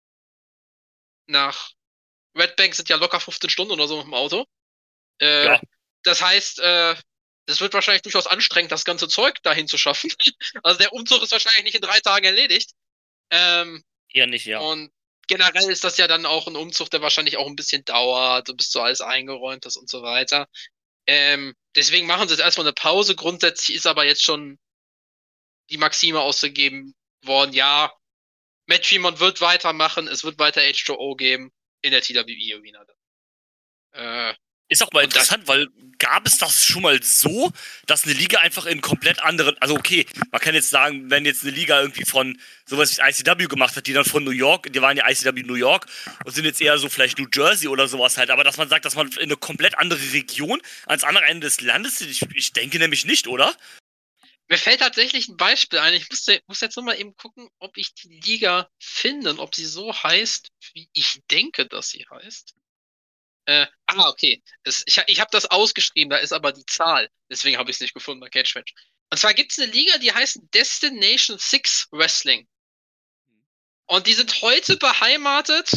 nach Red Bank sind ja locker fünfzehn Stunden oder so mit dem Auto. Äh, Ja. Das heißt, äh, das wird wahrscheinlich durchaus anstrengend, das ganze Zeug dahin zu schaffen. Also der Umzug ist wahrscheinlich nicht in drei Tagen erledigt. Ähm, Eher nicht, ja. und generell ist das ja dann auch ein Umzug, der wahrscheinlich auch ein bisschen dauert, bis so alles eingeräumt ist und so weiter. Ähm, deswegen machen sie jetzt erstmal eine Pause. Grundsätzlich ist aber jetzt schon die Maxime ausgegeben worden, ja, Matt Tremont wird weitermachen, es wird weiter H zwei O geben in der T W E Arena. Äh, Ist auch mal Und das- interessant, weil gab es das schon mal so, dass eine Liga einfach in komplett anderen, also okay, man kann jetzt sagen, wenn jetzt eine Liga irgendwie von sowas wie I C W gemacht hat, die dann von New York, die waren ja I C W New York und sind jetzt eher so vielleicht New Jersey oder sowas halt, aber dass man sagt, dass man in eine komplett andere Region ans andere Ende des Landes, ich, ich denke nämlich nicht, oder? Mir fällt tatsächlich ein Beispiel ein. Ich muss, muss jetzt nur mal eben gucken, ob ich die Liga finde und ob sie so heißt, wie ich denke, dass sie heißt. Äh, ah, okay. Das, ich ich habe das ausgeschrieben, da ist aber die Zahl. Deswegen habe ich es nicht gefunden bei Catchmatch. Und zwar gibt es eine Liga, die heißt Destination Six Wrestling. Und die sind heute beheimatet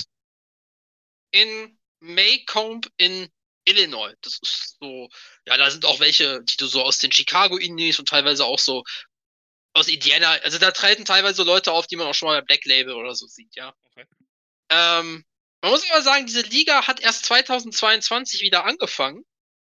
in Maycomb in Illinois. Das ist so, ja, da sind auch welche, die du so aus den Chicago Indies und teilweise auch so aus Indiana, also da treten teilweise Leute auf, die man auch schon mal bei Black Label oder so sieht, ja. Okay. Ähm, man muss aber sagen, diese Liga hat erst zweitausendzweiundzwanzig wieder angefangen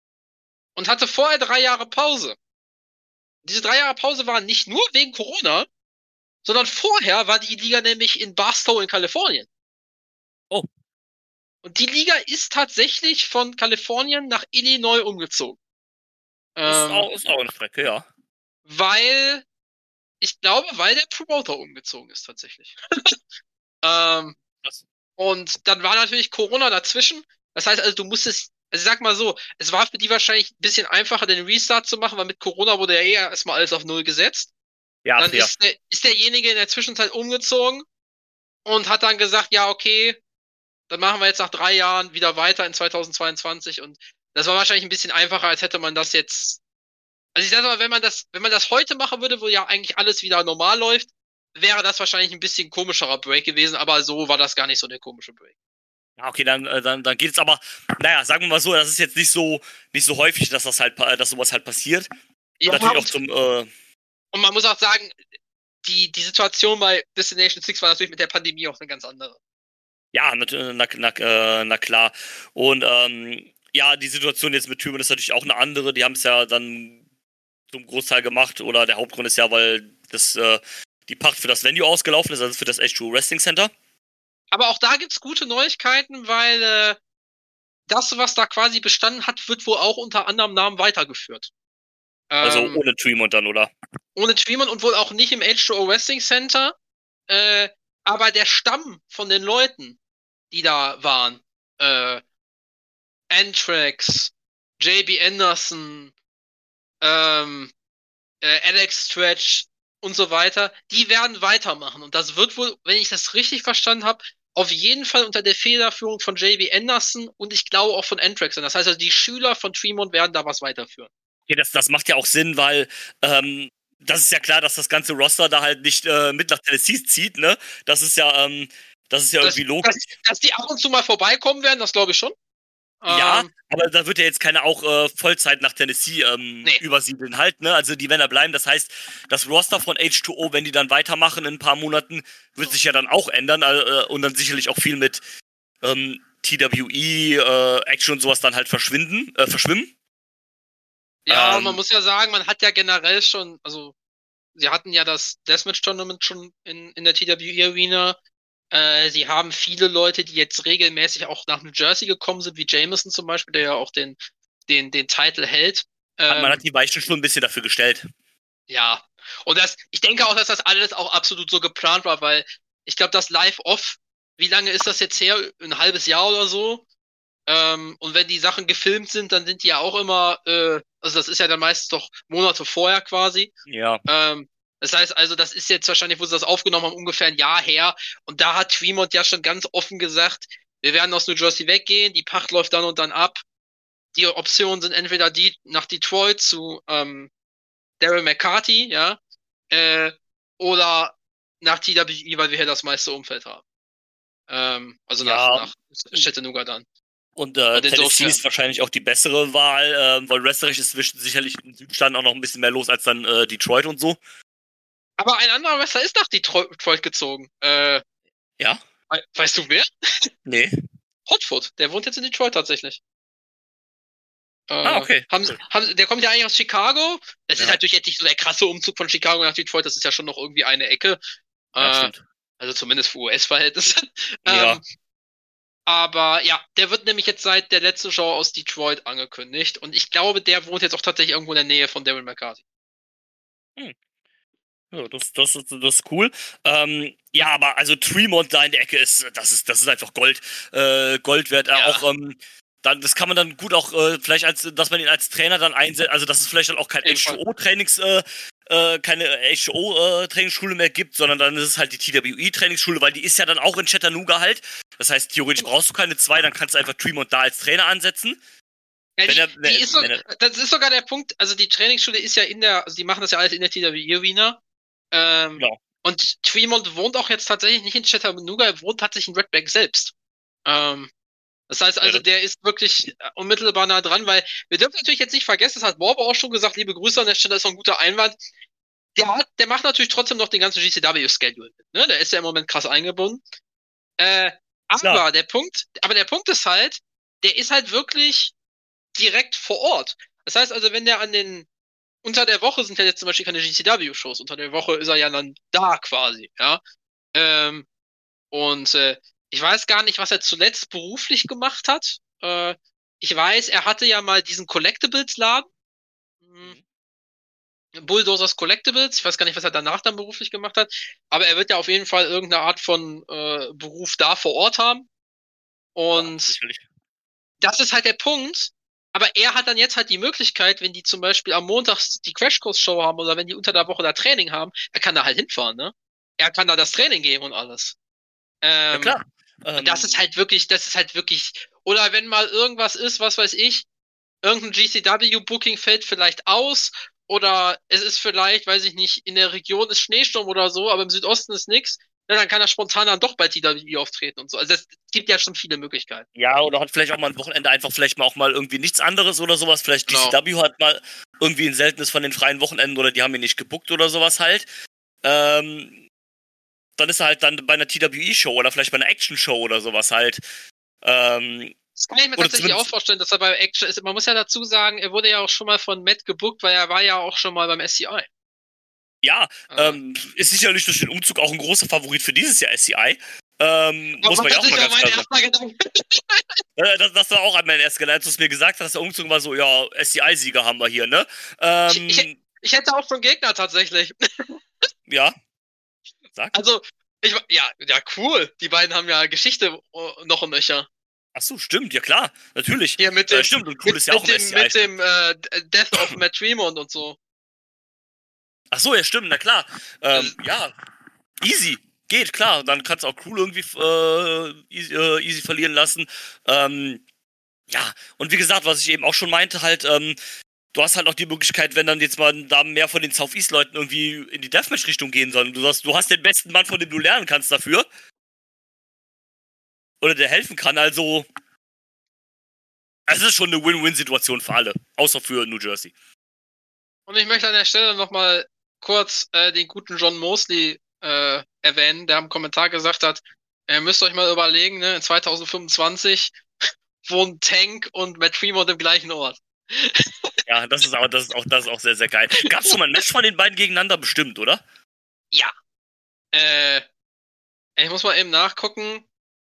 und hatte vorher drei Jahre Pause. Diese drei Jahre Pause waren nicht nur wegen Corona, sondern vorher war die Liga nämlich in Barstow in Kalifornien. Oh. Und die Liga ist tatsächlich von Kalifornien nach Illinois umgezogen. Ist, Ähm, auch, ist auch eine Strecke, ja. weil, ich glaube, weil der Promoter umgezogen ist tatsächlich. ähm, Das, und dann war natürlich Corona dazwischen. Das heißt also, du musstest, also sag mal so, es war für die wahrscheinlich ein bisschen einfacher, den Restart zu machen, weil mit Corona wurde ja eh erstmal alles auf Null gesetzt. ja, Dann fair. ist, der, ist derjenige in der Zwischenzeit umgezogen und hat dann gesagt, ja, okay, dann machen wir jetzt nach drei Jahren wieder weiter in zweitausendzweiundzwanzig und das war wahrscheinlich ein bisschen einfacher, als hätte man das jetzt. Also ich sag mal, wenn man das, wenn man das heute machen würde, wo ja eigentlich alles wieder normal läuft, wäre das wahrscheinlich ein bisschen komischerer Break gewesen, aber so war das gar nicht so der komische Break. Ja, okay, dann, äh, dann, dann geht's aber, naja, sagen wir mal so, das ist jetzt nicht so, nicht so häufig, dass das halt, pa- dass sowas halt passiert. Ja, Natürlich auch und, zum, äh, und man muss auch sagen, die, die Situation bei Destination Six war natürlich mit der Pandemie auch eine ganz andere. ja, na, na, na, äh, na klar. Und, ähm, ja, die Situation jetzt mit Tübingen ist natürlich auch eine andere. Die haben es ja dann zum Großteil gemacht. Oder der Hauptgrund ist ja, weil das, äh, die Pacht für das Venue ausgelaufen ist, also für das H zwei Wrestling Center. Aber auch da gibt's gute Neuigkeiten, weil äh, das, was da quasi bestanden hat, wird wohl auch unter anderem Namen weitergeführt. Also Ähm, ohne Tremont dann, oder? ohne Tremont und wohl auch nicht im H zwei O Wrestling Center. Äh, aber der Stamm von den Leuten, die da waren, äh, Anthrax, J B Anderson, ähm, äh, Alex Stretch und so weiter, die werden weitermachen. Und das wird wohl, wenn ich das richtig verstanden habe, auf jeden Fall unter der Federführung von J B Anderson und ich glaube auch von Anthrax sein. Das heißt also, die Schüler von Tremont werden da was weiterführen. Okay, das, das macht ja auch Sinn, weil, ähm, das ist ja klar, dass das ganze Roster da halt nicht äh, mit nach Tennessee zieht, ne? Das ist ja, ähm, das ist ja Dass, irgendwie logisch. dass, dass die ab und zu mal vorbeikommen werden, das glaube ich schon. Ja, Ähm, aber da wird ja jetzt keiner auch äh, Vollzeit nach Tennessee ähm, Nee. übersiedeln halt, ne? Also die werden da bleiben. Das heißt, das Roster von H zwei O, wenn die dann weitermachen in ein paar Monaten, wird sich ja dann auch ändern äh, und dann sicherlich auch viel mit ähm, T W E, äh, Action und sowas dann halt verschwinden, äh, verschwimmen. ja, Ähm, und man muss ja sagen, man hat ja generell schon, also sie hatten ja das Deathmatch-Tournament schon in, in der T W E Arena. Äh, sie haben viele Leute, die jetzt regelmäßig auch nach New Jersey gekommen sind, wie Jameson zum Beispiel, der ja auch den, den, den Titel hält. Ähm, man hat die Weichen schon ein bisschen dafür gestellt. Ja. Und das, ich denke auch, dass das alles auch absolut so geplant war, weil ich glaube, das Live-Off, wie lange ist das jetzt her? Ein halbes Jahr oder so? Ähm, und wenn die Sachen gefilmt sind, dann sind die ja auch immer, äh, also das ist ja dann meistens doch Monate vorher quasi. Ja. Ähm, das heißt also, das ist jetzt wahrscheinlich, wo sie das aufgenommen haben, ungefähr ein Jahr her. Und da hat Tremont ja schon ganz offen gesagt, wir werden aus New Jersey weggehen, die Pacht läuft dann und dann ab. Die Optionen sind entweder die nach Detroit zu ähm, Daryl McCarthy, ja, äh, oder nach T W E, weil wir hier das meiste Umfeld haben. Ähm, also ja. nach, nach Chattanooga dann. Und, äh, und Tennessee ist wahrscheinlich auch die bessere Wahl, äh, weil wrestlerisch ist sicherlich im Südstaaten auch noch ein bisschen mehr los als dann äh, Detroit und so. Aber ein anderer Wrestler ist nach Detroit gezogen. Äh, ja? Weißt du wer? Nee. Hotfoot, der wohnt jetzt in Detroit tatsächlich. Äh, ah, okay. Haben, cool. haben, der kommt ja eigentlich aus Chicago. Das ja. ist natürlich jetzt nicht so der krasse Umzug von Chicago nach Detroit, das ist ja schon noch irgendwie eine Ecke. Ja, äh, stimmt. Also zumindest für U S-Verhältnisse. Ja. ähm, aber ja, der wird nämlich jetzt seit der letzten Show aus Detroit angekündigt. Und ich glaube, der wohnt jetzt auch tatsächlich irgendwo in der Nähe von Daryl McCarthy. Hm. Ja, das, das, das, das ist cool. Ähm, ja, aber also Tremont da in der Ecke ist, das ist, das ist einfach Gold, äh, Gold wert. Ja. Auch, ähm, dann, das kann man dann gut auch, äh, vielleicht als, dass man ihn als Trainer dann einsetzt, also dass es vielleicht dann auch kein H two O-Trainings, äh, äh, keine H two O-Trainingsschule mehr gibt, sondern dann ist es halt die T W E-Trainingsschule, weil die ist ja dann auch in Chattanooga halt. Das heißt, theoretisch brauchst du keine zwei, dann kannst du einfach Tremont da als Trainer ansetzen. Ja, die, er, die wenn, ist so, er, das ist sogar der Punkt, also die Trainingsschule ist ja in der, also die machen das ja alles in der T W E-Arena. Ähm, ja. Und Tremont wohnt auch jetzt tatsächlich nicht in Chattanooga, er wohnt tatsächlich in Red Bank selbst. Ähm, das heißt also, ja, der ist wirklich unmittelbar nah dran, weil wir dürfen natürlich jetzt nicht vergessen, das hat Bob auch schon gesagt, liebe Grüße an der Stelle, das ist noch ein guter Einwand. Der hat, der macht natürlich trotzdem noch den ganzen G C W-Schedule. Ne? Der ist ja im Moment krass eingebunden. Äh, aber ja. der Punkt, aber der Punkt ist halt, der ist halt wirklich direkt vor Ort. Das heißt also, wenn der an den unter der Woche sind ja jetzt zum Beispiel keine G C W-Shows. Unter der Woche ist er ja dann da quasi, ja. Ähm, und äh, ich weiß gar nicht, was er zuletzt beruflich gemacht hat. Äh, ich weiß, er hatte ja mal diesen Collectibles-Laden. Mhm. Bulldozers Collectibles. Ich weiß gar nicht, was er danach dann beruflich gemacht hat. Aber er wird ja auf jeden Fall irgendeine Art von äh, Beruf da vor Ort haben. Und ja, das ist halt der Punkt. Aber er hat dann jetzt halt die Möglichkeit, wenn die zum Beispiel am Montag die Crashkurs-Show haben oder wenn die unter der Woche da Training haben, er kann da halt hinfahren, ne? Er kann da das Training geben und alles. Ähm, ja, klar. Ähm, das ist halt wirklich, das ist halt wirklich, oder wenn mal irgendwas ist, was weiß ich, irgendein G C W-Booking fällt vielleicht aus oder es ist vielleicht, weiß ich nicht, in der Region ist Schneesturm oder so, aber im Südosten ist nix. Ja, dann kann er spontan dann doch bei T W E auftreten und so. Also es gibt ja schon viele Möglichkeiten. Ja, oder hat vielleicht auch mal ein Wochenende einfach vielleicht mal auch mal irgendwie nichts anderes oder sowas. Vielleicht genau. G C W hat mal irgendwie ein seltenes von den freien Wochenenden oder die haben ihn nicht gebuckt oder sowas halt. Ähm, dann ist er halt dann bei einer T W E-Show oder vielleicht bei einer Action-Show oder sowas halt. Ähm, das kann ich mir tatsächlich auch vorstellen, dass er bei Action ist. Man muss ja dazu sagen, er wurde ja auch schon mal von Matt gebuckt, weil er war ja auch schon mal beim S C I. Ja, ah. ähm, ist sicherlich durch den Umzug auch ein großer Favorit für dieses Jahr S C I. Ähm, muss man ja auch mal ganz klar sagen. das, das war auch mein erster Gedanke, als du es mir gesagt hast, der Umzug war so, ja, S C I-Sieger haben wir hier, ne? Ähm, ich, ich, ich hätte auch schon Gegner tatsächlich. Ja. Sag. Also, ich, ja, ja, cool. Die beiden haben ja Geschichte noch und nöcher. Ach so, stimmt, ja klar, natürlich. Ja, mit dem, äh, stimmt, und cool mit, ist ja auch mit dem, mit dem äh, Death of Matt Tremont und so. Ach so, ja, stimmt, na klar. Ähm, ja, easy, geht, klar. Dann kannst du auch Crew irgendwie äh, easy, äh, easy verlieren lassen. Ähm, ja, und wie gesagt, was ich eben auch schon meinte, halt, ähm, du hast halt auch die Möglichkeit, wenn dann jetzt mal da mehr von den Southeast-Leuten irgendwie in die Deathmatch-Richtung gehen sollen. Du hast, du hast den besten Mann, von dem du lernen kannst dafür. Oder der helfen kann, also. Es ist schon eine Win-Win-Situation für alle, außer für New Jersey. Und ich möchte an der Stelle nochmal kurz äh, den guten John Mosley äh, erwähnen, der im Kommentar gesagt hat, ihr müsst euch mal überlegen, ne, in zwanzig fünfundzwanzig wohnen Tank und Matt Tremont im gleichen Ort. Ja, das ist auch, das ist auch, das ist auch sehr, sehr geil. Gab's schon mal ein Match von den beiden gegeneinander bestimmt, oder? Ja. Äh, Ich muss mal eben nachgucken.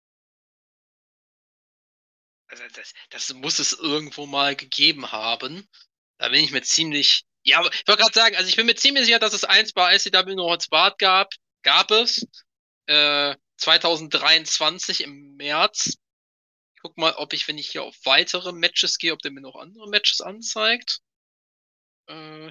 Also das, das muss es irgendwo mal gegeben haben. Da bin ich mir ziemlich. Ja, aber ich wollte gerade sagen, also ich bin mir ziemlich sicher, dass es eins bei I C W North Spart gab. Gab es. Äh, zwanzig dreiundzwanzig im März. Ich guck mal, ob ich, wenn ich hier auf weitere Matches gehe, ob der mir noch andere Matches anzeigt. Äh,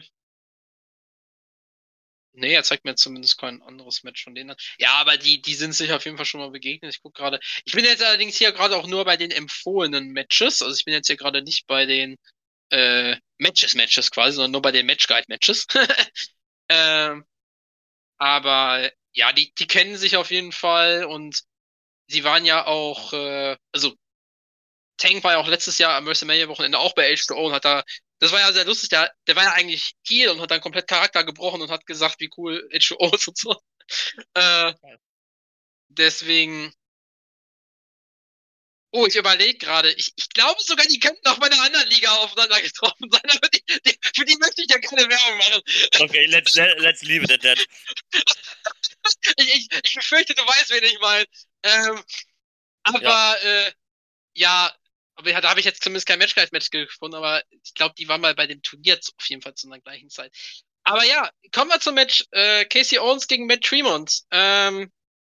nee, er zeigt mir zumindest kein anderes Match von denen an. Ja, aber die, die sind sich auf jeden Fall schon mal begegnet. Ich guck gerade. Ich bin jetzt allerdings hier gerade auch nur bei den empfohlenen Matches. Also ich bin jetzt hier gerade nicht bei den äh, Matches-Matches quasi, sondern nur bei den Match-Guide-Matches. ähm, aber ja, die, die kennen sich auf jeden Fall und sie waren ja auch, äh, also Tank war ja auch letztes Jahr am WrestleMania-Wochenende auch bei H zwei O und hat da, das war ja sehr lustig, der, der war ja eigentlich Heel und hat dann komplett Charakter gebrochen und hat gesagt, wie cool H zwei O ist und so. Äh, deswegen, oh, ich überlege gerade, ich, ich glaube sogar, die könnten auch bei einer anderen Liga aufeinander getroffen sein, aber die, die, für die möchte ich ja keine Werbung machen. Okay, let's, let's leave it at that. Ich, ich, ich befürchte, du weißt, wen ich meine. Ähm, aber, ja. Äh, ja, aber da habe ich jetzt zumindest kein Matchguide-Match gefunden, aber ich glaube, die waren mal bei dem Turnier auf jeden Fall zu einer gleichen Zeit. Aber ja, kommen wir zum Match äh, Casey Owens gegen Matt Tremont. Ähm,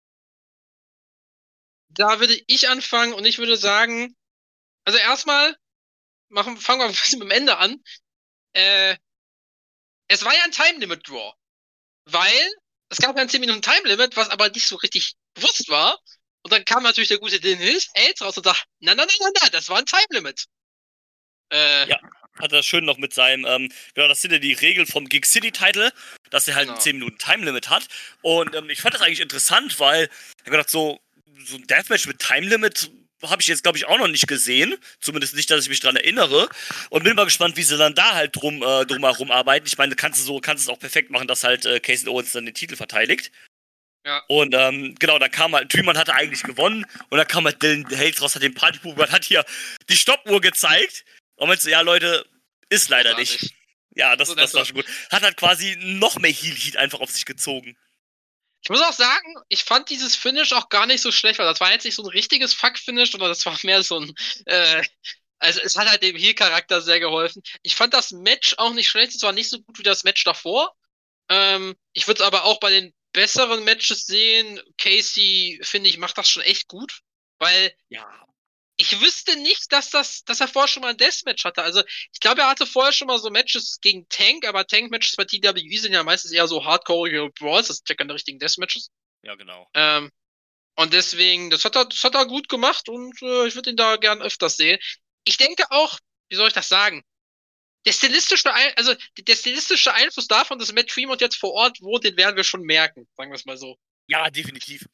da würde ich anfangen und ich würde sagen, also erstmal machen, fangen wir ein bisschen mit dem Ende an. Äh, es war ja ein Time-Limit-Draw, weil es gab ja ein zehn Minuten Time-Limit, was aber nicht so richtig bewusst war. Und dann kam natürlich der gute Dylan Hales raus und sagt, na, na, na, na, na, das war ein Time-Limit. Äh, ja, hat er schön noch mit seinem, ähm, genau, das sind ja die Regeln vom Gig City Title, dass er halt genau. ein zehn Minuten Time Limit hat. Und ähm, ich fand das eigentlich interessant, weil ich hab gedacht, so, so ein Deathmatch mit Time Limit habe ich jetzt, glaube ich, auch noch nicht gesehen. Zumindest nicht, dass ich mich dran erinnere. Und bin mal gespannt, wie sie dann da halt drum, äh, drum herum arbeiten. Ich meine, kannst du so, kannst es auch perfekt machen, dass halt äh, Casey Owens dann den Titel verteidigt. Ja. Und ähm, genau, dann kam halt, Tremont hatte eigentlich gewonnen und dann kam halt Dylan Hales raus, hat den Partypuber, hat hier die Stoppuhr gezeigt. Und meinst du, ja, Leute, ist leider Großartig. nicht. Ja, das, so, das, das war schon gut. Hat halt quasi noch mehr Heel-Heat einfach auf sich gezogen. Ich muss auch sagen, ich fand dieses Finish auch gar nicht so schlecht, weil das war jetzt nicht so ein richtiges Fuck-Finish, oder das war mehr so ein, äh, also es hat halt dem Heel-Charakter sehr geholfen. Ich fand das Match auch nicht schlecht, es war nicht so gut wie das Match davor. Ähm, ich würde es aber auch bei den besseren Matches sehen. Casey, finde ich, macht das schon echt gut, weil ja. ich wüsste nicht, dass das, dass er vorher schon mal ein Deathmatch hatte. Also, ich glaube, er hatte vorher schon mal so Matches gegen Tank, aber Tank-Matches bei T W E sind ja meistens eher so hardcore Brawls, das sind ja keine richtigen Deathmatches. Ja, genau. Ähm, und deswegen, das hat er, das hat er gut gemacht und äh, ich würde ihn da gern öfters sehen. Ich denke auch, wie soll ich das sagen? Der stilistische, Ein- also der stilistische Einfluss davon, dass Matt Tremont jetzt vor Ort wohnt, den werden wir schon merken, sagen wir es mal so. Ja, definitiv.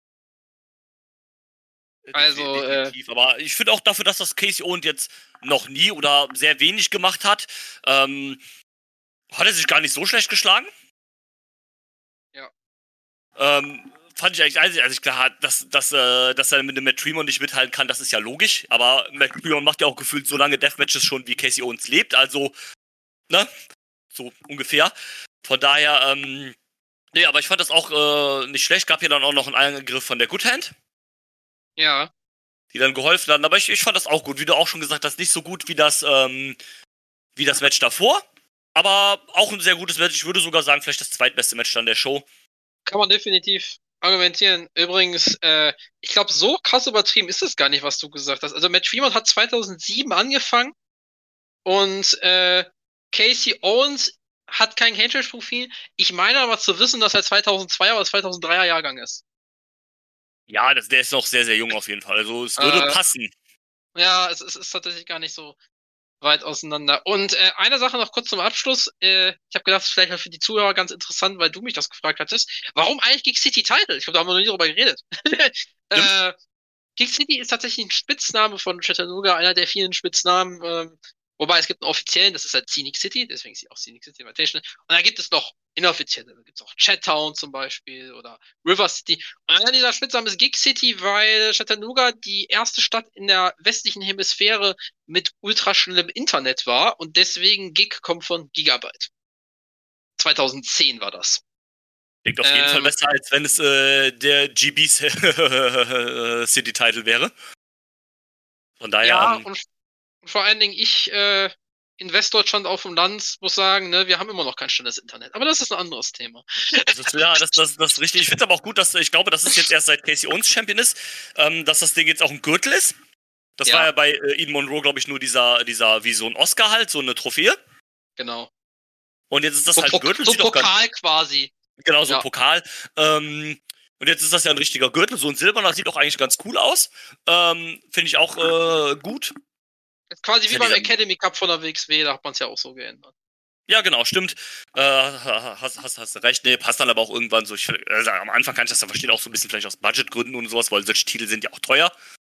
Also, definitiv. Äh, aber ich finde auch dafür, dass das Casey Owens jetzt noch nie oder sehr wenig gemacht hat, ähm, hat er sich gar nicht so schlecht geschlagen. Ja. Ähm, fand ich eigentlich, also klar, dass, dass, äh, dass er mit dem Matt Tremont nicht mithalten kann, das ist ja logisch, aber Matt Tremont macht ja auch gefühlt so lange Deathmatches schon, wie Casey Owens lebt, also, ne, so ungefähr. Von daher, ähm, nee, aber ich fand das auch äh, nicht schlecht, gab ja dann auch noch einen Angriff von der Good Hand. Ja. Die dann geholfen haben, aber ich, ich fand das auch gut, wie du auch schon gesagt hast, nicht so gut wie das, ähm, wie das Match davor, aber auch ein sehr gutes Match, ich würde sogar sagen, vielleicht das zweitbeste Match dann der Show. Kann man definitiv argumentieren. Übrigens, äh, ich glaube, so krass übertrieben ist es gar nicht, was du gesagt hast. Also Matt Tremont hat zweitausendsieben angefangen und äh, Casey Owens hat kein Cage-Profil. Ich meine aber zu wissen, dass er zweitausendzweier oder zweitausenddreier Jahrgang ist. Ja, das, der ist noch sehr, sehr jung auf jeden Fall. Also es würde äh, passen. Ja, es, es ist tatsächlich gar nicht so weit auseinander. Und äh, eine Sache noch kurz zum Abschluss. Äh, ich habe gedacht, das ist vielleicht für die Zuhörer ganz interessant, weil du mich das gefragt hattest. Warum eigentlich Gig City Title? Ich glaube, da haben wir noch nie drüber geredet. äh, Gig City ist tatsächlich ein Spitzname von Chattanooga, einer der vielen Spitznamen. Ähm, wobei es gibt einen offiziellen, das ist halt Scenic City, deswegen ist sie auch Scenic City Invitational. Und da gibt es noch inoffizielle, da gibt es auch Chattown zum Beispiel oder River City. Und einer dieser Spitznamen ist Gig City, weil Chattanooga die erste Stadt in der westlichen Hemisphäre mit ultraschnellem Internet war und deswegen Gig kommt von Gigabyte. zweitausendzehn war das. Klingt auf jeden Ähm, Fall besser, als wenn es äh, der G B City-Title wäre. Von daher, ja, ähm, und vor allen Dingen ich äh, in Westdeutschland auf dem Land muss sagen, ne, wir haben immer noch kein schnelles Internet. Aber das ist ein anderes Thema. das ist, ja, das, das, das ist richtig. Ich finde aber auch gut, dass, ich glaube, dass es jetzt erst seit Casey Owens Champion ist, ähm, dass das Ding jetzt auch ein Gürtel ist. Das Ja. war ja bei äh, Eden Monroe, glaube ich, nur dieser, dieser, wie so ein Oscar halt, so eine Trophäe. Genau. Und jetzt ist das So, halt ein Gürtel. so sieht auch ganz- Pokal quasi. Genau, so ein Ja. Pokal. Ähm, und jetzt ist das ja ein richtiger Gürtel, so ein silberner, sieht auch eigentlich ganz cool aus. Ähm, finde ich auch äh, gut. Ist quasi wie Ja, beim dieser- Academy Cup von der W X W, da hat man es ja auch so geändert. Ja, genau, stimmt. Äh, hast, hast, hast du recht. Nee, passt dann aber auch irgendwann so. Ich, also am Anfang kann ich das dann verstehen, auch so ein bisschen vielleicht aus Budgetgründen und sowas, weil solche Titel sind ja auch teuer.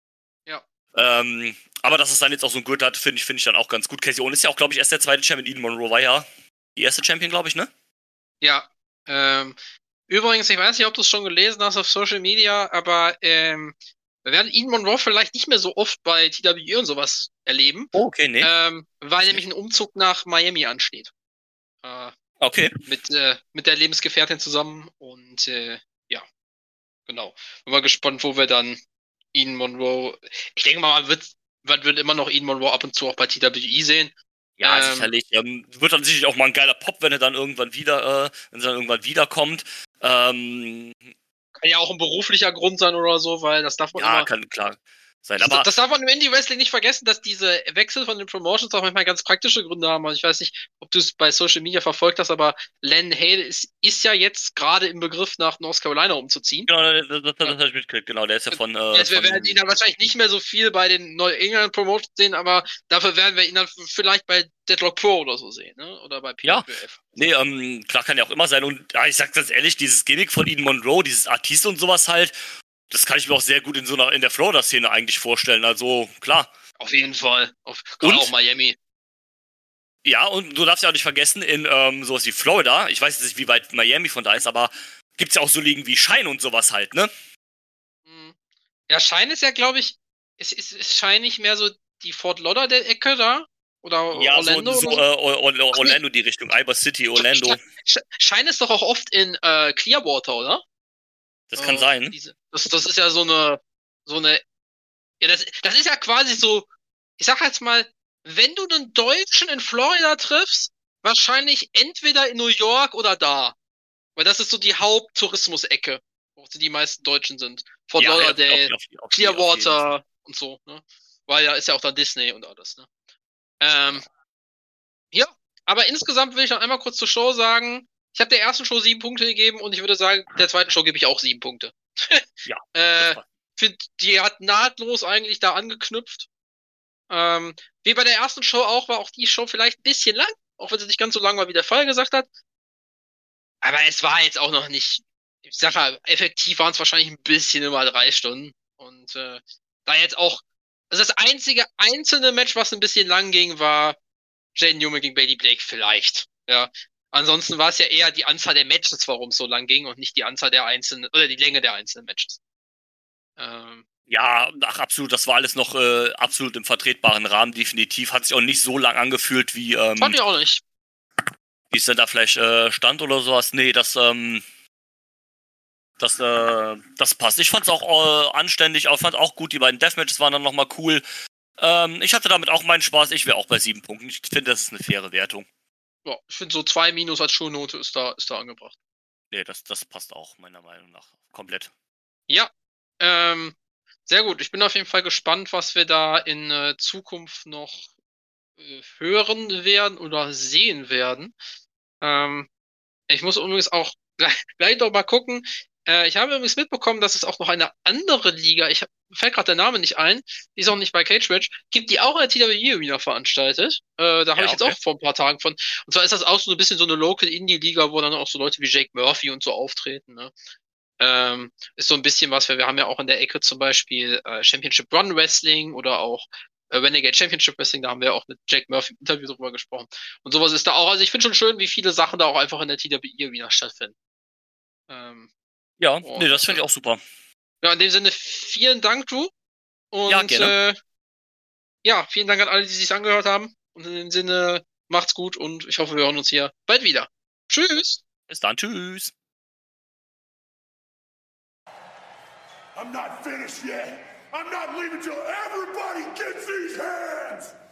Ja. Ähm, aber dass es dann jetzt auch so ein Gürtel hat, finde ich, finde ich dann auch ganz gut. Casey Owens ist ja auch, glaube ich, erst der zweite Champion. Eden Monroe war ja die erste Champion, glaube ich, ne? Ja. Ähm, übrigens, ich weiß nicht, ob du es schon gelesen hast auf Social Media, aber ähm, wir werden Eden Monroe vielleicht nicht mehr so oft bei T W E und sowas erleben. Oh, okay, nee. Ähm, weil nämlich ein Umzug nach Miami ansteht. Äh, Okay. mit, äh, mit der Lebensgefährtin zusammen und äh, ja, genau. Bin mal gespannt, wo wir dann Eden Monroe. Ich denke mal, man wird, man wird immer noch Eden Monroe ab und zu auch bei T W E sehen. Ja, Ähm, sicherlich. Ähm, wird dann sicherlich auch mal ein geiler Pop, wenn er dann irgendwann wieder, äh, wenn er dann irgendwann wiederkommt. Ähm, Kann ja auch ein beruflicher Grund sein oder so, weil das darf man ja, immer. kann klar sein. Das, Aber das darf man im Indie-Wrestling nicht vergessen, dass diese Wechsel von den Promotions auch manchmal ganz praktische Gründe haben. Also ich weiß nicht, ob du es bei Social Media verfolgt hast, aber Len Hale ist, ist ja jetzt gerade im Begriff, nach North Carolina umzuziehen. genau, das, das, das, das habe ich mitgekriegt. Genau, der ist ja von. Äh, Also wir von werden ihn dann wahrscheinlich nicht mehr so viel bei den New England Promotions sehen, aber dafür werden wir ihn dann vielleicht bei Deadlock Pro oder so sehen, ne? Oder bei P W F. Nee, ähm, klar kann ja auch immer sein. Und ja, ich sag ganz ehrlich, dieses Gimmick von Eden Monroe, dieses Artist und sowas halt, das kann ich mir auch sehr gut in so einer in der Florida-Szene eigentlich vorstellen. Also klar. Auf jeden Fall. Auf, gerade Und? auch Miami. Ja, und du darfst ja auch nicht vergessen, in ähm, sowas wie Florida, ich weiß jetzt nicht, wie weit Miami von da ist, aber gibt's ja auch so Ligen wie Shine und sowas halt, ne? Hm. Ja, Shine ist ja, glaube ich, ist, ist, ist Shine nicht mehr so die Fort Lauderdale-Ecke da? Oder Ja, Orlando? so, so oder äh, Or- Or- Orlando die Richtung, Iowa City, Orlando. Sh- Shine ist doch auch oft in äh, Clearwater, oder? Das kann Äh, sein. Diese, das, das ist ja so eine, so eine, ja, das, das ist ja quasi so, ich sag jetzt mal, wenn du einen Deutschen in Florida triffst, wahrscheinlich entweder in New York oder da. Weil das ist so die Haupttourismus-Ecke, wo die meisten Deutschen sind. Fort Ja, ja, Lauderdale, auf- auf- auf- auf jeden Fall. Clearwater und so, ne? Weil ja ist ja auch dann Disney und alles, ne? Ähm, ja, aber insgesamt will ich noch einmal kurz zur Show sagen, ich habe der ersten Show sieben Punkte gegeben und ich würde sagen, der zweiten Show gebe ich auch sieben Punkte. Ja. äh, find, die hat nahtlos eigentlich da angeknüpft. Ähm, wie bei der ersten Show auch, war auch die Show vielleicht ein bisschen lang, auch wenn sie nicht ganz so lang war, wie der Fall gesagt hat. Aber es war jetzt auch noch nicht, ich sag mal, effektiv waren es wahrscheinlich ein bisschen über drei Stunden. Und äh, da jetzt auch, also das einzige einzelne Match, was ein bisschen lang ging, war Jane Newman gegen Bailey Blake vielleicht. Ja. Ansonsten war es ja eher die Anzahl der Matches, warum es so lang ging und nicht die Anzahl der einzelnen, oder die Länge der einzelnen Matches. Ähm, Ja, ach, absolut, das war alles noch äh, absolut im vertretbaren Rahmen, definitiv. Hat sich auch nicht so lang angefühlt, wie ähm, fand ich auch nicht. wie es denn da vielleicht äh, stand oder sowas. Nee, das, ähm, das, äh, das passt. Ich fand's auch äh, anständig, aber fand auch gut, die beiden Deathmatches waren dann nochmal cool. Ähm, ich hatte damit auch meinen Spaß, ich wäre auch bei sieben Punkten. Ich finde, das ist eine faire Wertung. Ja, ich finde so zwei Minus als Shownote ist da, ist da angebracht. Nee, das, das passt auch, meiner Meinung nach. Komplett. Ja, ähm, sehr gut. Ich bin auf jeden Fall gespannt, was wir da in äh, Zukunft noch äh, hören werden oder sehen werden. Ähm, ich muss übrigens auch gleich, gleich noch mal gucken. Äh, ich habe übrigens mitbekommen, dass es auch noch eine andere Liga, ich hab, fällt gerade der Name nicht ein, die ist auch nicht bei Cage Match, gibt, die auch eine T W E Arena veranstaltet. Äh, da habe Ja, ich jetzt okay. auch vor ein paar Tagen von. Und zwar ist das auch so ein bisschen so eine Local Indie Liga, wo dann auch so Leute wie Jake Murphy und so auftreten. Ne? Ähm, ist so ein bisschen was, wir, wir haben ja auch in der Ecke zum Beispiel äh, Championship Run Wrestling oder auch äh, Renegade Championship Wrestling, da haben wir auch mit Jake Murphy im Interview drüber gesprochen. Und sowas ist da auch, also ich finde schon schön, wie viele Sachen da auch einfach in der T W E Arena stattfinden. Ähm, Ja, oh, nee, das finde ich auch super. Ja, in dem Sinne, vielen Dank, Drew. Und Ja, gerne. Äh, ja, vielen Dank an alle, die sich angehört haben. Und in dem Sinne, macht's gut und ich hoffe, wir hören uns hier bald wieder. Tschüss! Bis dann, tschüss. I'm not finished yet. I'm not leaving till everybody gets these hands.